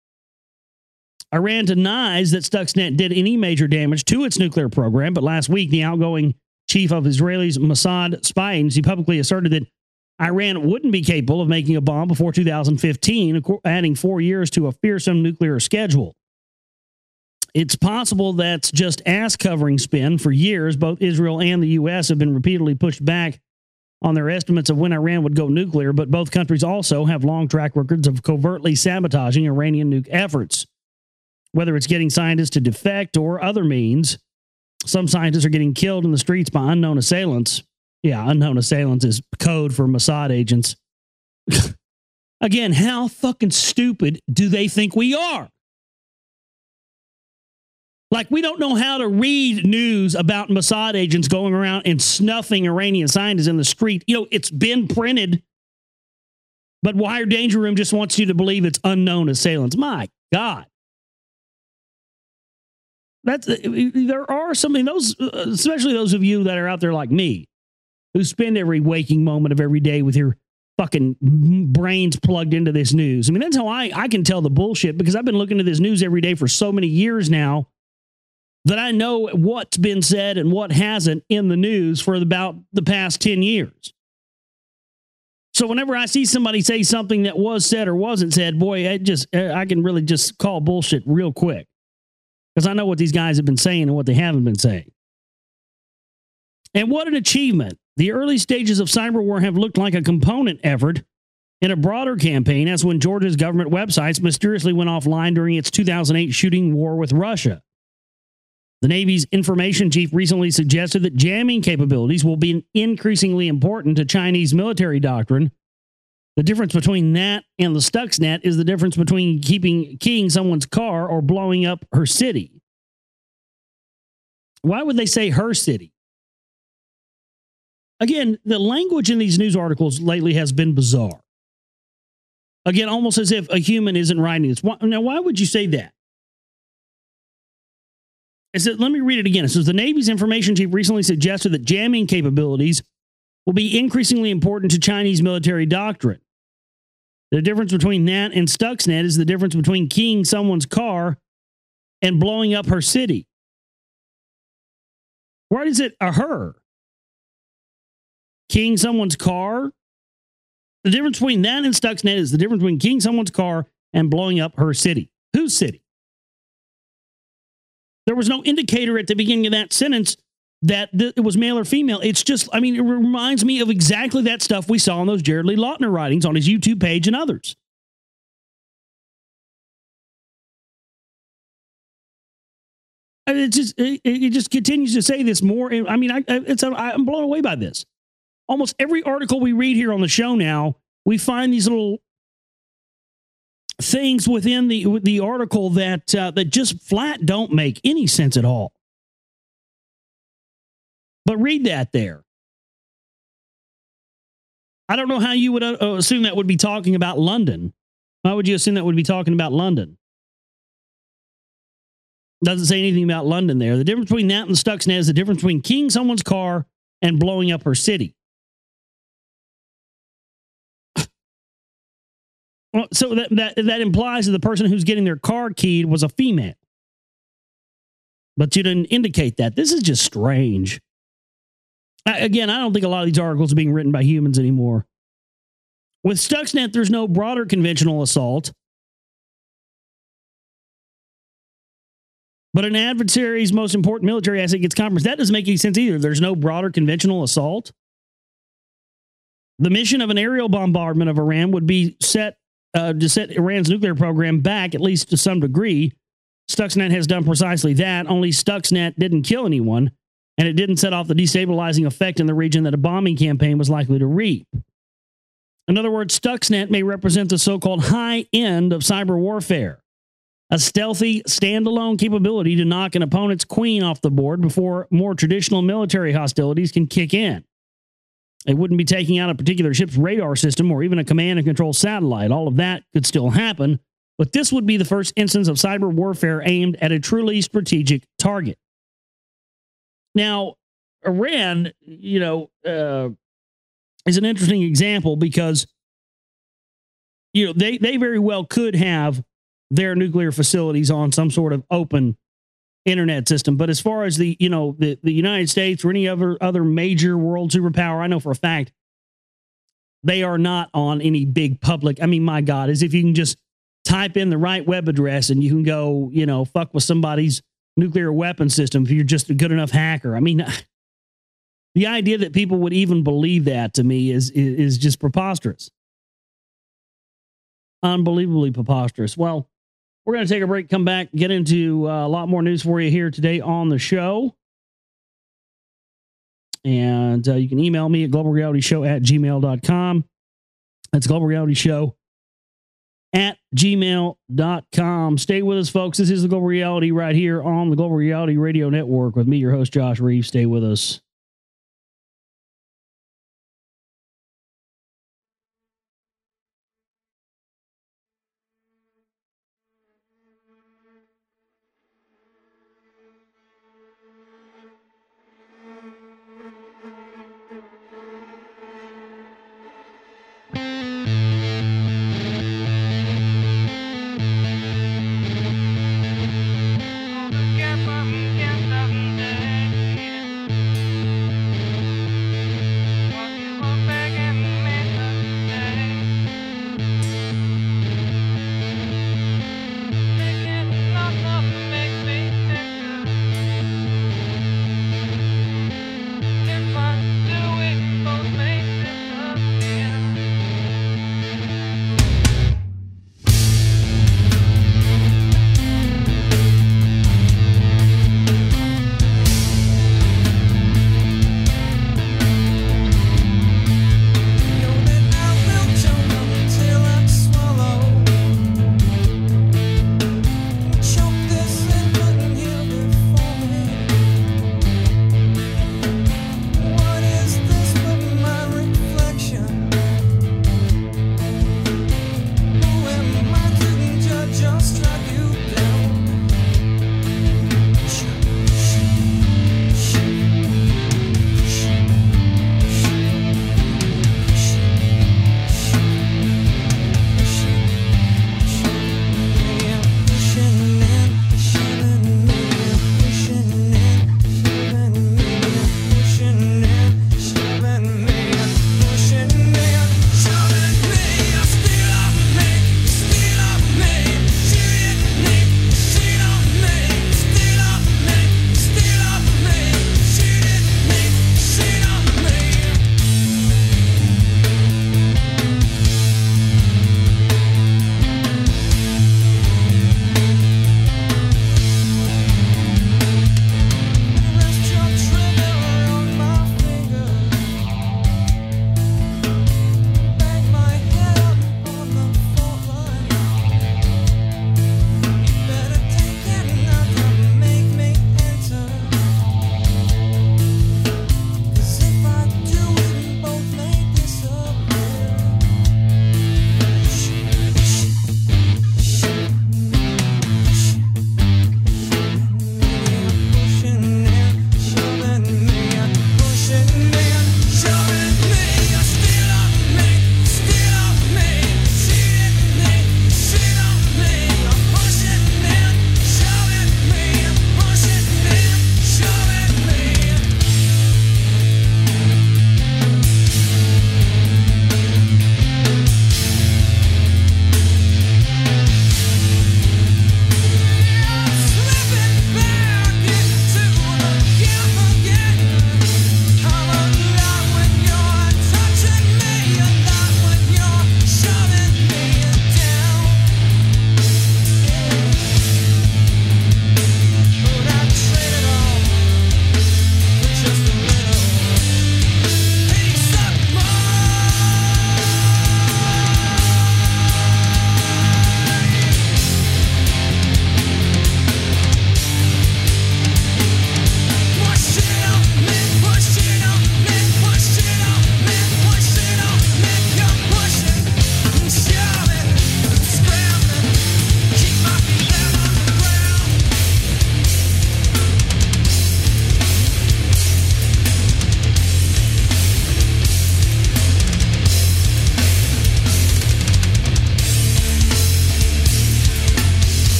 Iran denies that Stuxnet did any major damage to its nuclear program, but last week, the outgoing chief of Israel's Mossad spy agency publicly asserted that Iran wouldn't be capable of making a bomb before 2015, adding 4 years to a fearsome nuclear schedule. It's possible that's just ass-covering spin. For years, both Israel and the U.S. have been repeatedly pushed back on their estimates of when Iran would go nuclear, but both countries also have long track records of covertly sabotaging Iranian nuke efforts. Whether it's getting scientists to defect or other means, some scientists are getting killed in the streets by unknown assailants. Yeah, unknown assailants is code for Mossad agents. Again, how fucking stupid do they think we are? Like, we don't know how to read news about Mossad agents going around and snuffing Iranian scientists in the street. You know, it's been printed, but Wired Danger Room just wants you to believe it's unknown assailants. My God. There are some, those, especially those of you that are out there like me, who spend every waking moment of every day with your fucking brains plugged into this news. I mean, that's how I can tell the bullshit, because I've been looking at this news every day for so many years now that I know what's been said and what hasn't in the news for about the past 10 years. So whenever I see somebody say something that was said or wasn't said, boy, I can really just call bullshit real quick, because I know what these guys have been saying and what they haven't been saying. And what an achievement. The early stages of cyber war have looked like a component effort in a broader campaign, as when Georgia's government websites mysteriously went offline during its 2008 shooting war with Russia. The Navy's information chief recently suggested that jamming capabilities will be increasingly important to Chinese military doctrine. The difference between that and the Stuxnet is the difference between keying someone's car or blowing up her city. Why would they say her city? Again, the language in these news articles lately has been bizarre. Again, almost as if a human isn't writing this. Now, why would you say that? Let me read it again. It says, the Navy's information chief recently suggested that jamming capabilities will be increasingly important to Chinese military doctrine. The difference between that and Stuxnet is the difference between keying someone's car and blowing up her city. Why is it a her? Keying someone's car? The difference between that and Stuxnet is the difference between keying someone's car and blowing up her city. Whose city? There was no indicator at the beginning of that sentence that it was male or female. It's just, I mean, it reminds me of exactly that stuff we saw in those Jared Lee Lautner writings on his YouTube page and others. It just continues to say this more. I mean, I'm blown away by this. Almost every article we read here on the show now, we find these little things within the article that just flat don't make any sense at all. But read that there. I don't know how you would assume that would be talking about London. Why would you assume that would be talking about London? Doesn't say anything about London there. The difference between that and Stuxnet is the difference between keying someone's car and blowing up her city. So that implies that the person who's getting their car keyed was a female. But you didn't indicate that. This is just strange. Again, I don't think a lot of these articles are being written by humans anymore. With Stuxnet, there's no broader conventional assault. But an adversary's most important military asset gets compromised. That doesn't make any sense either. There's no broader conventional assault. The mission of an aerial bombardment of Iran would be to set Iran's nuclear program back, at least to some degree. Stuxnet has done precisely that, only Stuxnet didn't kill anyone, and it didn't set off the destabilizing effect in the region that a bombing campaign was likely to reap. In other words, Stuxnet may represent the so-called high end of cyber warfare. a stealthy standalone capability to knock an opponent's queen off the board before more traditional military hostilities can kick in. It wouldn't be taking out a particular ship's radar system or even a command and control satellite. All of that could still happen, but this would be the first instance of cyber warfare aimed at a truly strategic target. Now, Iran, is an interesting example because, they very well could have their nuclear facilities on some sort of open internet system. But as far as the United States or any other major world superpower, I know for a fact they are not on any big public. I mean, my God, as if you can just type in the right web address and you can go, fuck with somebody's nuclear weapon system if you're just a good enough hacker. I mean, the idea that people would even believe that, to me, is just preposterous. Unbelievably preposterous. Well, we're going to take a break, come back, get into a lot more news for you here today on the show. And you can email me at globalrealityshow@gmail.com. That's globalrealityshow@gmail.com. Stay with us, folks. This is the Global Reality right here on the Global Reality Radio Network with me, your host, Josh Reeves. Stay with us.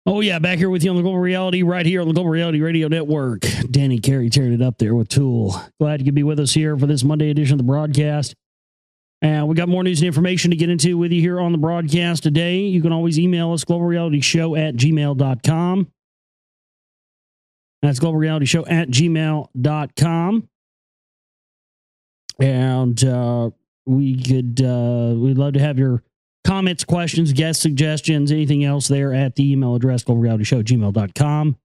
Oh, yeah, back here with you on the Global Reality, right here on the Global Reality Radio Network. Danny Carey tearing it up there with Tool. Glad you could be with us here for this Monday edition of the broadcast. And we got more news and information to get into with you here on the broadcast today. You can always email us, globalrealityshow@gmail.com. That's globalrealityshow@gmail.com. And we'd love to have your comments, questions, guest suggestions, anything else there at the email address, globalrealityshow@gmail.com.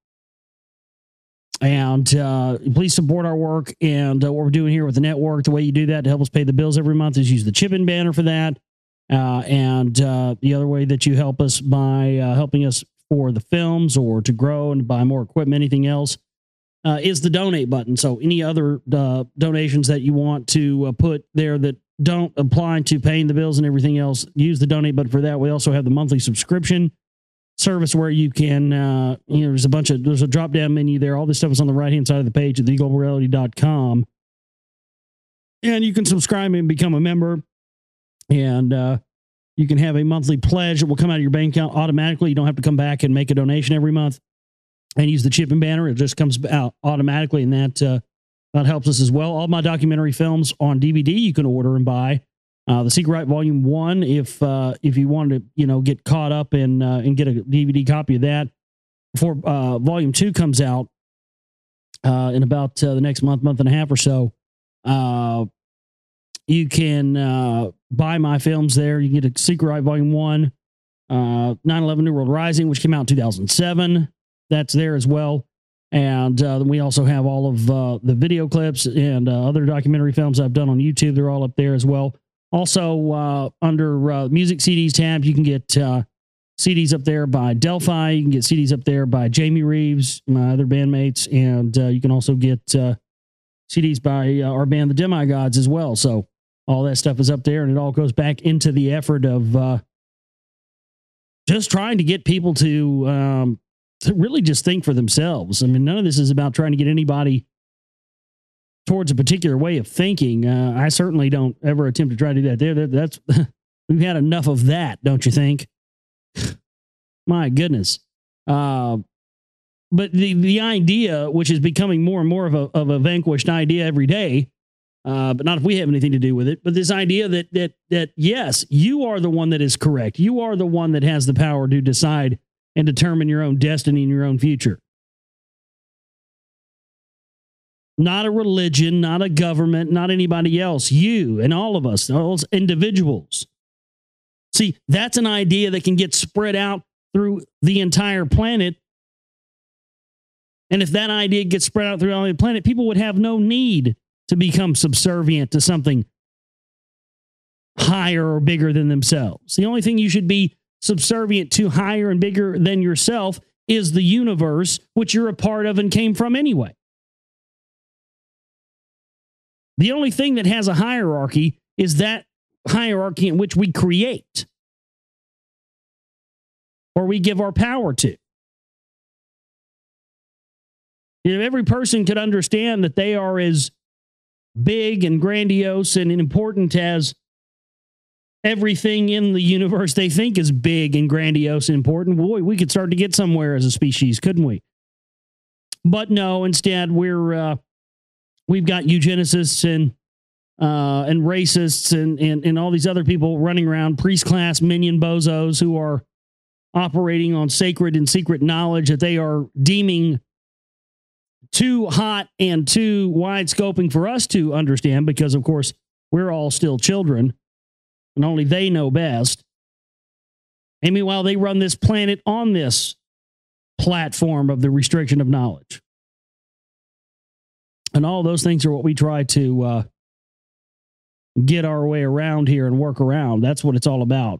And please support our work and what we're doing here with the network. The way you do that to help us pay the bills every month is use the chip-in banner for that. And the other way that you help us by helping us for the films or to grow and buy more equipment, anything else, is the donate button. So any other donations that you want to put there that don't apply to paying the bills and everything else, use the donate button for that. We also have the monthly subscription service where you can, there's a drop down menu there. All this stuff is on the right hand side of the page at theglobalreality.com. And you can subscribe and become a member. And you can have a monthly pledge that will come out of your bank account automatically. You don't have to come back and make a donation every month and use the chip and banner. It just comes out automatically, and that helps us as well. All my documentary films on DVD you can order and buy. The Secret Right Volume 1, if you wanted to, get caught up and get a DVD copy of that before Volume 2 comes out in about the next month and a half or so. You can buy my films there. You can get a Secret Right Volume 1, 9/11 New World Rising, which came out in 2007. That's there as well. And we also have all of the video clips and other documentary films I've done on YouTube. They're all up there as well. Also, under music CDs tab, you can get CDs up there by Delphi. You can get CDs up there by Jamie Reeves, my other bandmates. And you can also get CDs by our band, The Demigods, as well. So all that stuff is up there, and it all goes back into the effort of just trying to get people to really just think for themselves. I mean, none of this is about trying to get anybody towards a particular way of thinking. I certainly don't ever attempt to try to do that there. That's we've had enough of that, don't you think? My goodness. But the idea, which is becoming more and more of a vanquished idea every day, but not if we have anything to do with it, but this idea that yes, you are the one that is correct. You are the one that has the power to decide and determine your own destiny and your own future. Not a religion, not a government, not anybody else. You and all of us, all those individuals. See, that's an idea that can get spread out through the entire planet. And if that idea gets spread out through the planet, people would have no need to become subservient to something higher or bigger than themselves. The only thing you should be subservient to, higher and bigger than yourself, is the universe, which you're a part of and came from anyway. The only thing that has a hierarchy is that hierarchy in which we create or we give our power to. If every person could understand that they are as big and grandiose and important as everything in the universe they think is big and grandiose and important, boy, we could start to get somewhere as a species, couldn't we? But no, instead we've got eugenicists and racists and all these other people running around, priest class minion bozos who are operating on sacred and secret knowledge that they are deeming too hot and too wide scoping for us to understand, because of course we're all still children and only they know best. And meanwhile, they run this planet on this platform of the restriction of knowledge. And all those things are what we try to get our way around here and work around. That's what it's all about.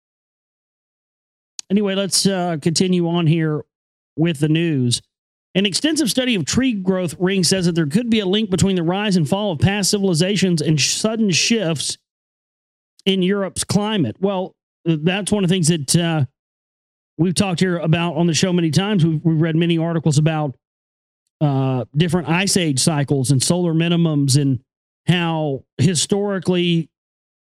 Anyway, let's continue on here with the news. An extensive study of tree growth rings says that there could be a link between the rise and fall of past civilizations and sudden shifts in Europe's climate. Well, that's one of the things that we've talked here about on the show many times. We've read many articles about different ice age cycles and solar minimums, and how historically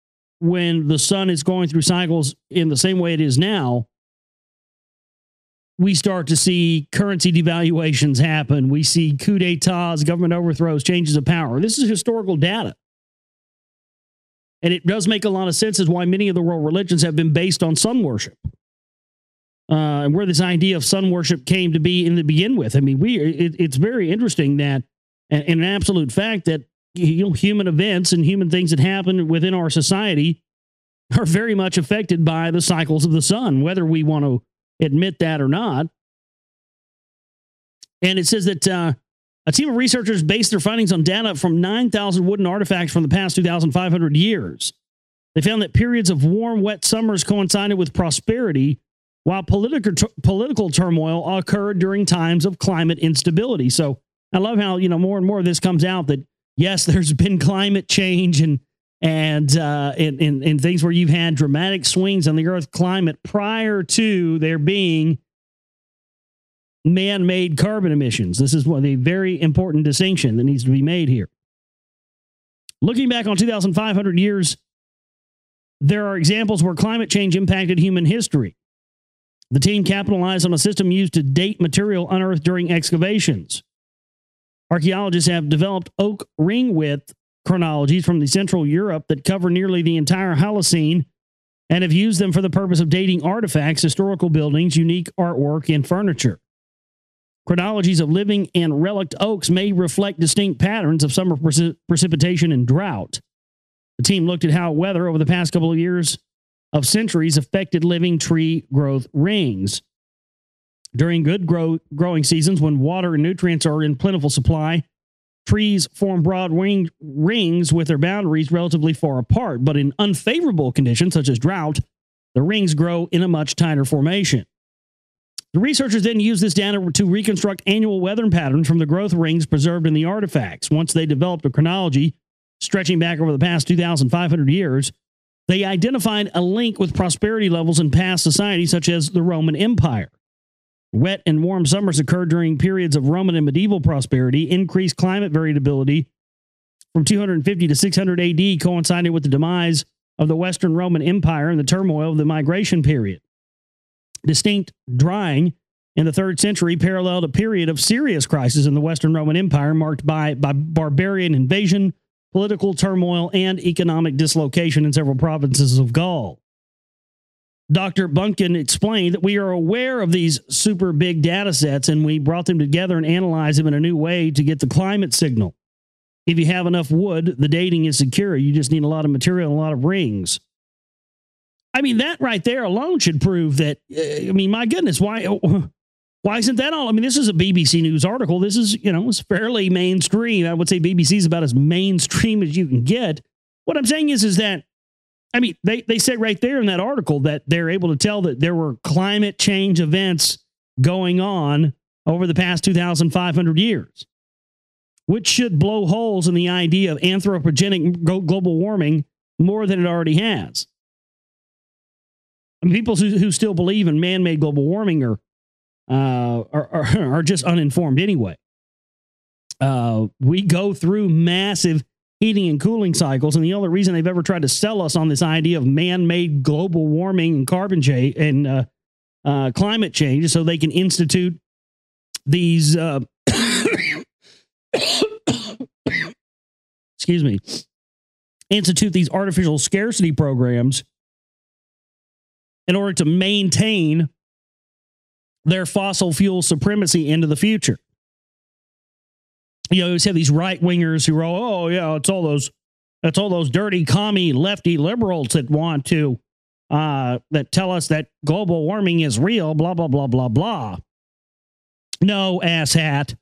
when the sun is going through cycles in the same way it is now, we start to see currency devaluations happen. We see coup d'etats, government overthrows, changes of power. This is historical data. And it does make a lot of sense as why many of the world religions have been based on sun worship. And where this idea of sun worship came to be in the begin with. I mean, it's very interesting that, and an absolute fact that, human events and human things that happen within our society are very much affected by the cycles of the sun, whether we want to admit that or not. And it says that a team of researchers based their findings on data from 9,000 wooden artifacts from the past 2,500 years. They found that periods of warm, wet summers coincided with prosperity, while political turmoil occurred during times of climate instability. So I love how, more and more of this comes out that, yes, there's been climate change and things where you've had dramatic swings on the Earth climate prior to there being man-made carbon emissions. This is one of the very important distinction that needs to be made here. Looking back on 2,500 years, there are examples where climate change impacted human history. The team capitalized on a system used to date material unearthed during excavations. Archaeologists have developed oak ring width chronologies from the Central Europe that cover nearly the entire Holocene and have used them for the purpose of dating artifacts, historical buildings, unique artwork, and furniture. Chronologies of living and relict oaks may reflect distinct patterns of summer precipitation and drought. The team looked at how weather over the past couple of years of centuries affected living tree growth rings. During good growing seasons, when water and nutrients are in plentiful supply, trees form broad rings with their boundaries relatively far apart. But in unfavorable conditions, such as drought, the rings grow in a much tighter formation. The researchers then used this data to reconstruct annual weather patterns from the growth rings preserved in the artifacts. Once they developed a chronology stretching back over the past 2,500 years, they identified a link with prosperity levels in past societies, such as the Roman Empire. Wet and warm summers occurred during periods of Roman and medieval prosperity. Increased climate variability from 250 to 600 AD coincided with the demise of the Western Roman Empire and the turmoil of the migration period. Distinct drying in the 3rd century paralleled a period of serious crisis in the Western Roman Empire marked by barbarian invasion, political turmoil, and economic dislocation in several provinces of Gaul. Dr. Bunkin explained that we are aware of these super big data sets and we brought them together and analyzed them in a new way to get the climate signal. If you have enough wood, the dating is secure. You just need a lot of material and a lot of rings. I mean, that right there alone should prove that, my goodness, why isn't that all? I mean, this is a BBC News article. This is, it's fairly mainstream. I would say BBC is about as mainstream as you can get. What I'm saying is that, they say right there in that article that they're able to tell that there were climate change events going on over the past 2,500 years, which should blow holes in the idea of anthropogenic global warming more than it already has. People who still believe in man-made global warming are just uninformed anyway. We go through massive heating and cooling cycles, and the only reason they've ever tried to sell us on this idea of man-made global warming and carbon change and climate change is so they can institute these institute these artificial scarcity programs in order to maintain their fossil fuel supremacy into the future. You always have these right-wingers who are, it's all those dirty commie lefty liberals that want to, that tell us that global warming is real, blah, blah, blah, blah, blah. No, asshat.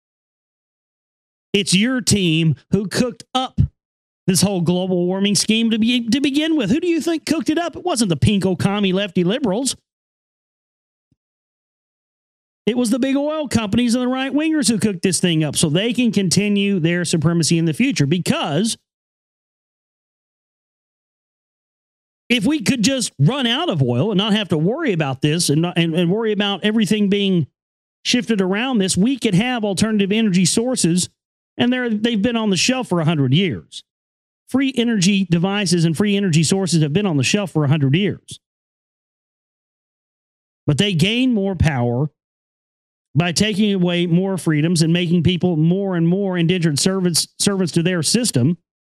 It's your team who cooked up this whole global warming scheme to begin with. Who do you think cooked it up? It wasn't the pinko commie lefty liberals. It was the big oil companies and the right-wingers who cooked this thing up so they can continue their supremacy in the future. Because if we could just run out of oil and not have to worry about this and worry about everything being shifted around this, we could have alternative energy sources, and they've been on the shelf for 100 years. Free energy devices and free energy sources have been on the shelf for 100 years. But they gain more power by taking away more freedoms and making people more and more indentured servants to their system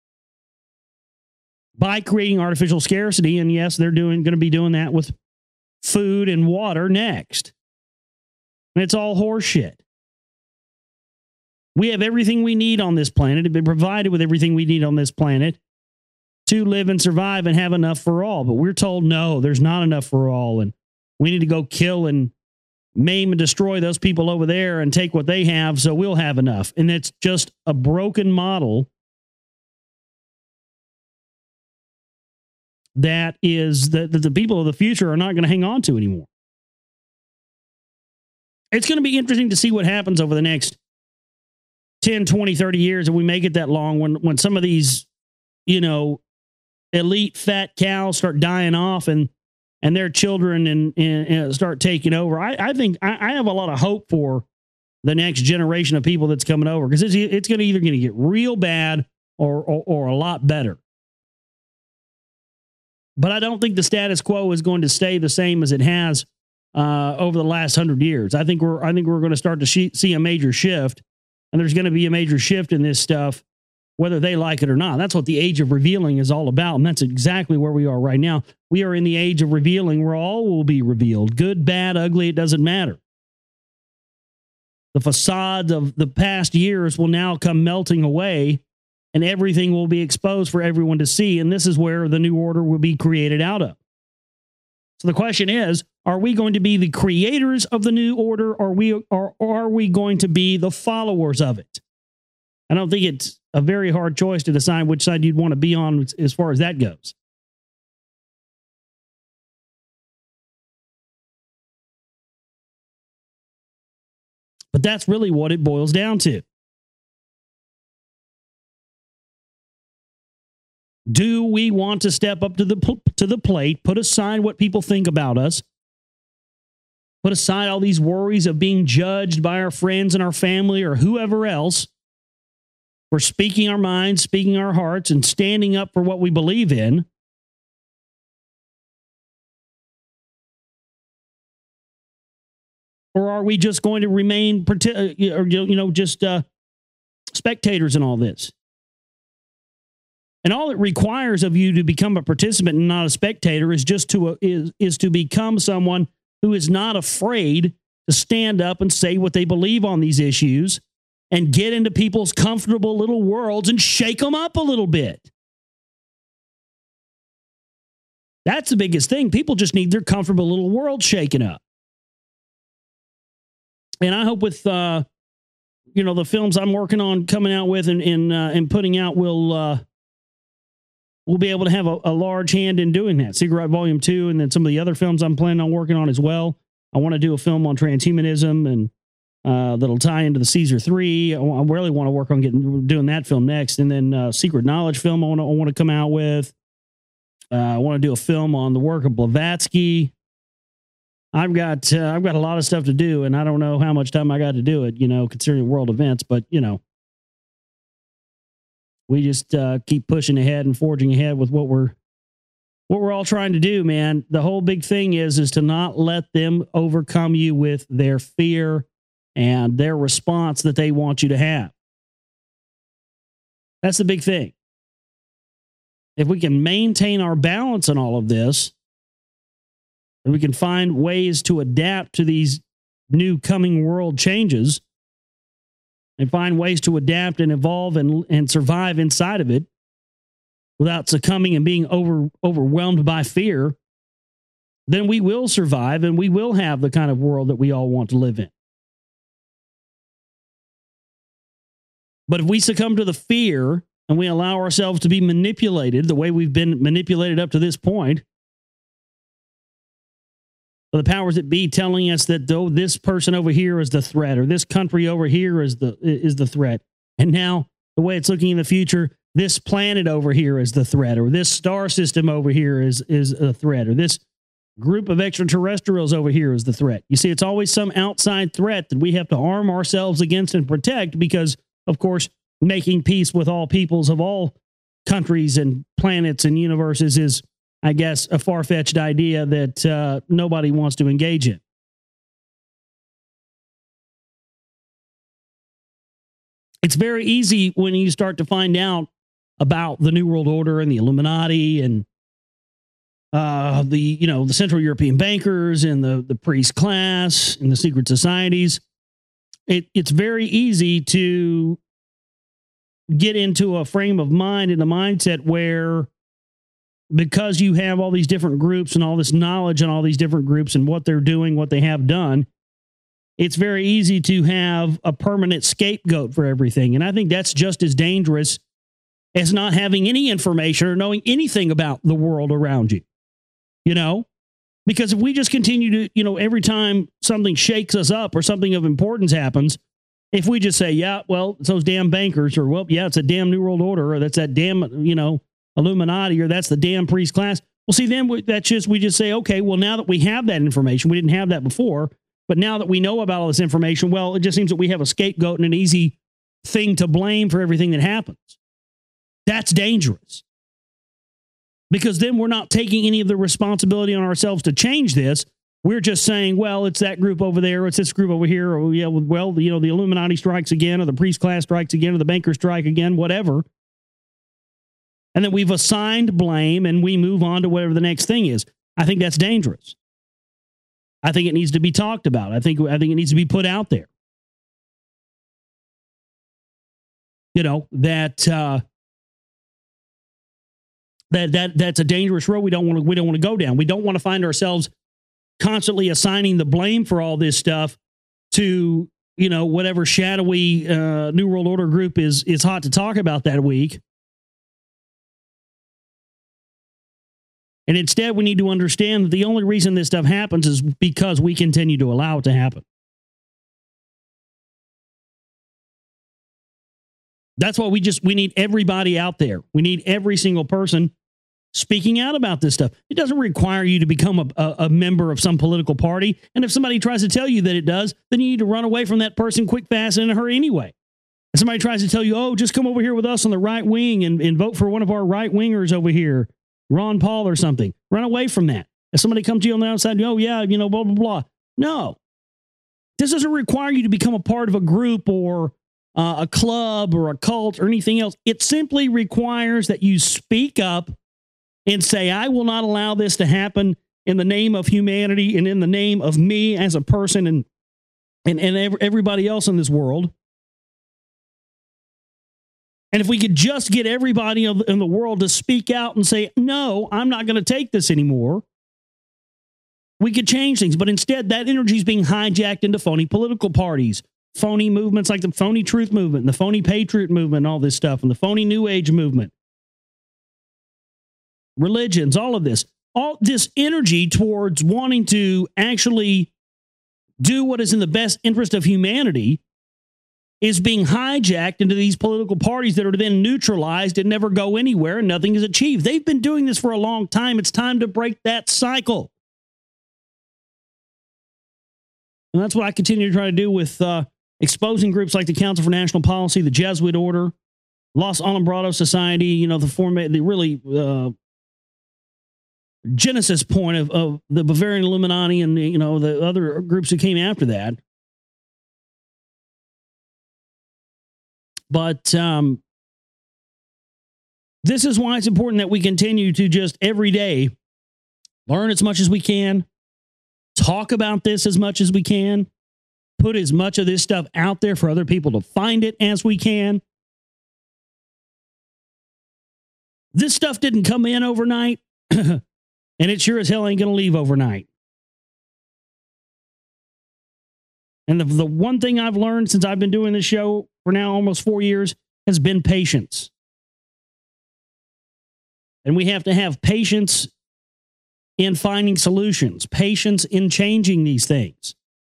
by creating artificial scarcity. And yes, they're going to be doing that with food and water next. And it's all horseshit. We have everything we need on this planet, have been provided with everything we need on this planet to live and survive and have enough for all. But we're told, no, there's not enough for all. And we need to go kill and maim and destroy those people over there and take what they have so we'll have enough. And it's just a broken model that is that the people of the future are not going to hang on to anymore. It's going to be interesting to see what happens over the next 10, 20, 30 years, if we make it that long, when some of these, elite fat cows start dying off and their children and start taking over. I think I have a lot of hope for the next generation of people that's coming over, because it's going to either get real bad or a lot better. But I don't think the status quo is going to stay the same as it has over the last 100 years. I think we're going to start to see a major shift, and there's going to be a major shift in this stuff, whether they like it or not. That's what the age of revealing is all about, and that's exactly where we are right now. We are in the age of revealing, where all will be revealed. Good, bad, ugly, it doesn't matter. The facades of the past years will now come melting away, and everything will be exposed for everyone to see, and this is where the new order will be created out of. So the question is, are we going to be the creators of the new order, or are we going to be the followers of it? I don't think it's a very hard choice to decide which side you'd want to be on as far as that goes. But that's really what it boils down to. Do we want to step up to the plate, put aside what people think about us, put aside all these worries of being judged by our friends and our family or whoever else for speaking our minds, speaking our hearts, and standing up for what we believe in? Or are we just going to remain spectators in all this? And all it requires of you to become a participant and not a spectator is just to become someone who is not afraid to stand up and say what they believe on these issues and get into people's comfortable little worlds and shake them up a little bit. That's the biggest thing. People just need their comfortable little world shaken up. And I hope with the films I'm working on coming out with and putting out, we'll be able to have a large hand in doing that. Secret Right Volume 2, and then some of the other films I'm planning on working on as well. I want to do a film on transhumanism, and that'll tie into the Caesar 3. I really want to work on doing that film next. And then Secret Knowledge film I want to come out with. I want to do a film on the work of Blavatsky. I've got a lot of stuff to do, and I don't know how much time I got to do it, considering world events, but we just keep pushing ahead and forging ahead with what we're all trying to do, man. The whole big thing is to not let them overcome you with their fear and their response that they want you to have. That's the big thing. If we can maintain our balance in all of this, and we can find ways to adapt to these new coming world changes, and find ways to adapt and evolve and survive inside of it without succumbing and being overwhelmed by fear, then we will survive and we will have the kind of world that we all want to live in. But if we succumb to the fear and we allow ourselves to be manipulated the way we've been manipulated up to this point, the powers that be telling us that, though, this person over here is the threat, or this country over here is the threat. And now the way it's looking in the future, this planet over here is the threat, or this star system over here is a threat, or this group of extraterrestrials over here is the threat. You see, it's always some outside threat that we have to arm ourselves against and protect, because, of course, making peace with all peoples of all countries and planets and universes is I guess, a far-fetched idea that nobody wants to engage in. It's very easy when you start to find out about the New World Order and the Illuminati and the Central European bankers and the priest class and the secret societies. It's very easy to get into a frame of mind and a mindset where, because you have all these different groups and all this knowledge on all these different groups and what they're doing, what they have done, it's very easy to have a permanent scapegoat for everything. And I think that's just as dangerous as not having any information or knowing anything about the world around you. Because if we just continue to, every time something shakes us up or something of importance happens, if we just say, yeah, well, it's those damn bankers, or, well, yeah, it's a damn New World Order, or that's that damn, Illuminati, or that's the damn priest class. Well, see, then we just say, okay, well, now that we have that information, we didn't have that before, but now that we know about all this information, well, it just seems that we have a scapegoat and an easy thing to blame for everything that happens. That's dangerous. Because then we're not taking any of the responsibility on ourselves to change this. We're just saying, well, it's that group over there, or it's this group over here, or, yeah, well, the Illuminati strikes again, or the priest class strikes again, or the bankers strike again, whatever. And then we've assigned blame and we move on to whatever the next thing is. I think that's dangerous. I think it needs to be talked about. I think it needs to be put out there. That's a dangerous road we don't want to go down. We don't want to find ourselves constantly assigning the blame for all this stuff to, whatever shadowy New World Order group is hot to talk about that week. And instead, we need to understand that the only reason this stuff happens is because we continue to allow it to happen. That's why we need everybody out there. We need every single person speaking out about this stuff. It doesn't require you to become a member of some political party. And if somebody tries to tell you that it does, then you need to run away from that person quick, fast, and in a hurry anyway. If somebody tries to tell you, oh, just come over here with us on the right wing and vote for one of our right wingers over here, Ron Paul or something, run away from that. If somebody comes to you on the outside, oh, yeah, blah, blah, blah. No. This doesn't require you to become a part of a group or a club or a cult or anything else. It simply requires that you speak up and say, I will not allow this to happen in the name of humanity and in the name of me as a person and everybody else in this world. And if we could just get everybody in the world to speak out and say, no, I'm not going to take this anymore, we could change things. But instead, that energy is being hijacked into phony political parties, phony movements like the phony truth movement, and the phony patriot movement, and all this stuff, and the phony new age movement, religions, all of this energy towards wanting to actually do what is in the best interest of humanity is being hijacked into these political parties that are then neutralized and never go anywhere and nothing is achieved. They've been doing this for a long time. It's time to break that cycle. And that's what I continue to try to do with exposing groups like the Council for National Policy, the Jesuit Order, Los Alumbrados Society, the really genesis point of the Bavarian Illuminati and the other groups who came after that. But this is why it's important that we continue to just every day learn as much as we can, talk about this as much as we can, put as much of this stuff out there for other people to find it as we can. This stuff didn't come in overnight, and it sure as hell ain't going to leave overnight. And the one thing I've learned since I've been doing this show for now almost 4 years has been patience. And we have to have patience in finding solutions, patience in changing these things.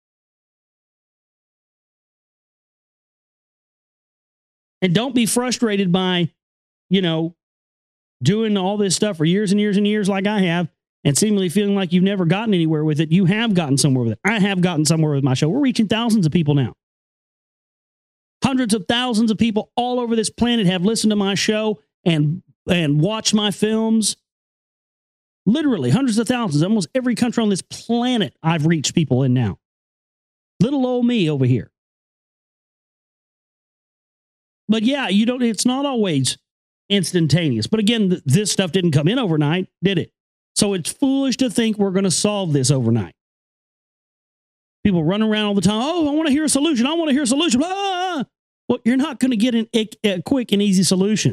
And don't be frustrated by, doing all this stuff for years and years and years like I have, and seemingly feeling like you've never gotten anywhere with it. You have gotten somewhere with it. I have gotten somewhere with my show. We're reaching thousands of people now. Hundreds of thousands of people all over this planet have listened to my show and watched my films Literally hundreds of thousands. Almost every country on this planet I've reached people in now. Little old me over here. But yeah, it's not always instantaneous. But again, this stuff didn't come in overnight, did it? So it's foolish to think we're going to solve this overnight. People run around all the time. Oh, I want to hear a solution. I want to hear a solution. Ah! Well, you're not going to get a quick and easy solution.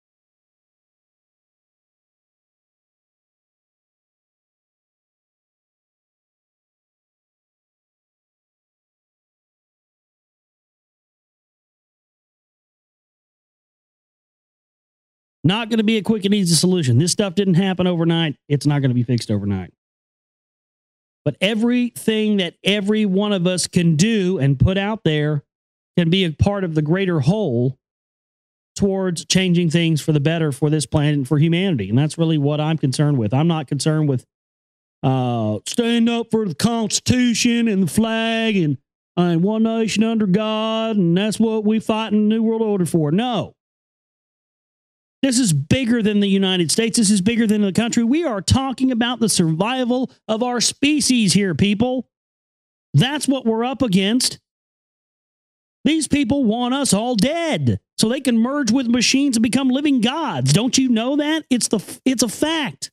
Not going to be a quick and easy solution. This stuff didn't happen overnight. It's not going to be fixed overnight. But everything that every one of us can do and put out there can be a part of the greater whole towards changing things for the better for this planet and for humanity. And that's really what I'm concerned with. I'm not concerned with stand up for the Constitution and the flag and one nation under God, and that's what we fight in the New World Order for. No. This is bigger than the United States. This is bigger than the country. We are talking about the survival of our species here, people. That's what we're up against. These people want us all dead so they can merge with machines and become living gods. Don't you know that? It's a fact.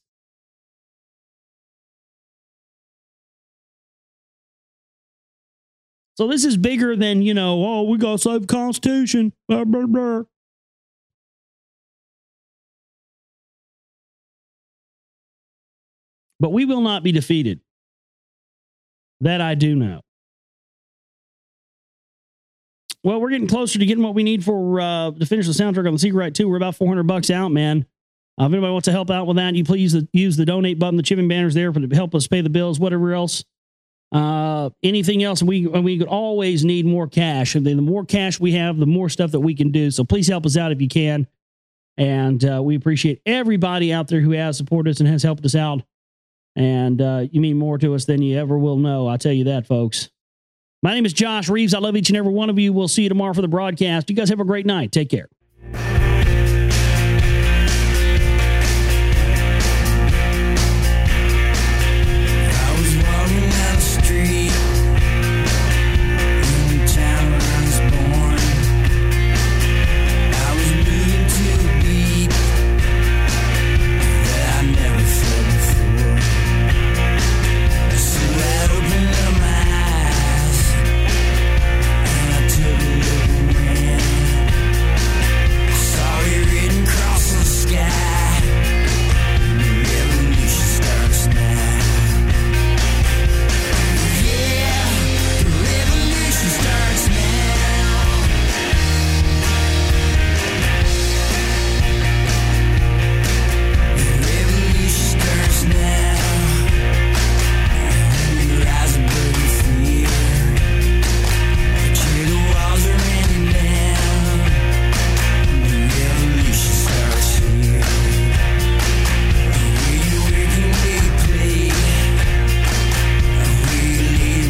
So this is bigger than, we got to save the Constitution. Blah, blah, blah. But we will not be defeated. That I do know. Well, we're getting closer to getting what we need for to finish the soundtrack on the Seeker Right 2. We're about $400 out, man. If anybody wants to help out with that, you please use the donate button, the chipping banners there to help us pay the bills, whatever else. Anything else, we could always need more cash. And the more cash we have, the more stuff that we can do. So please help us out if you can. And we appreciate everybody out there who has supported us and has helped us out. And you mean more to us than you ever will know. I tell you that, folks. My name is Josh Reeves. I love each and every one of you. We'll see you tomorrow for the broadcast. You guys have a great night. Take care.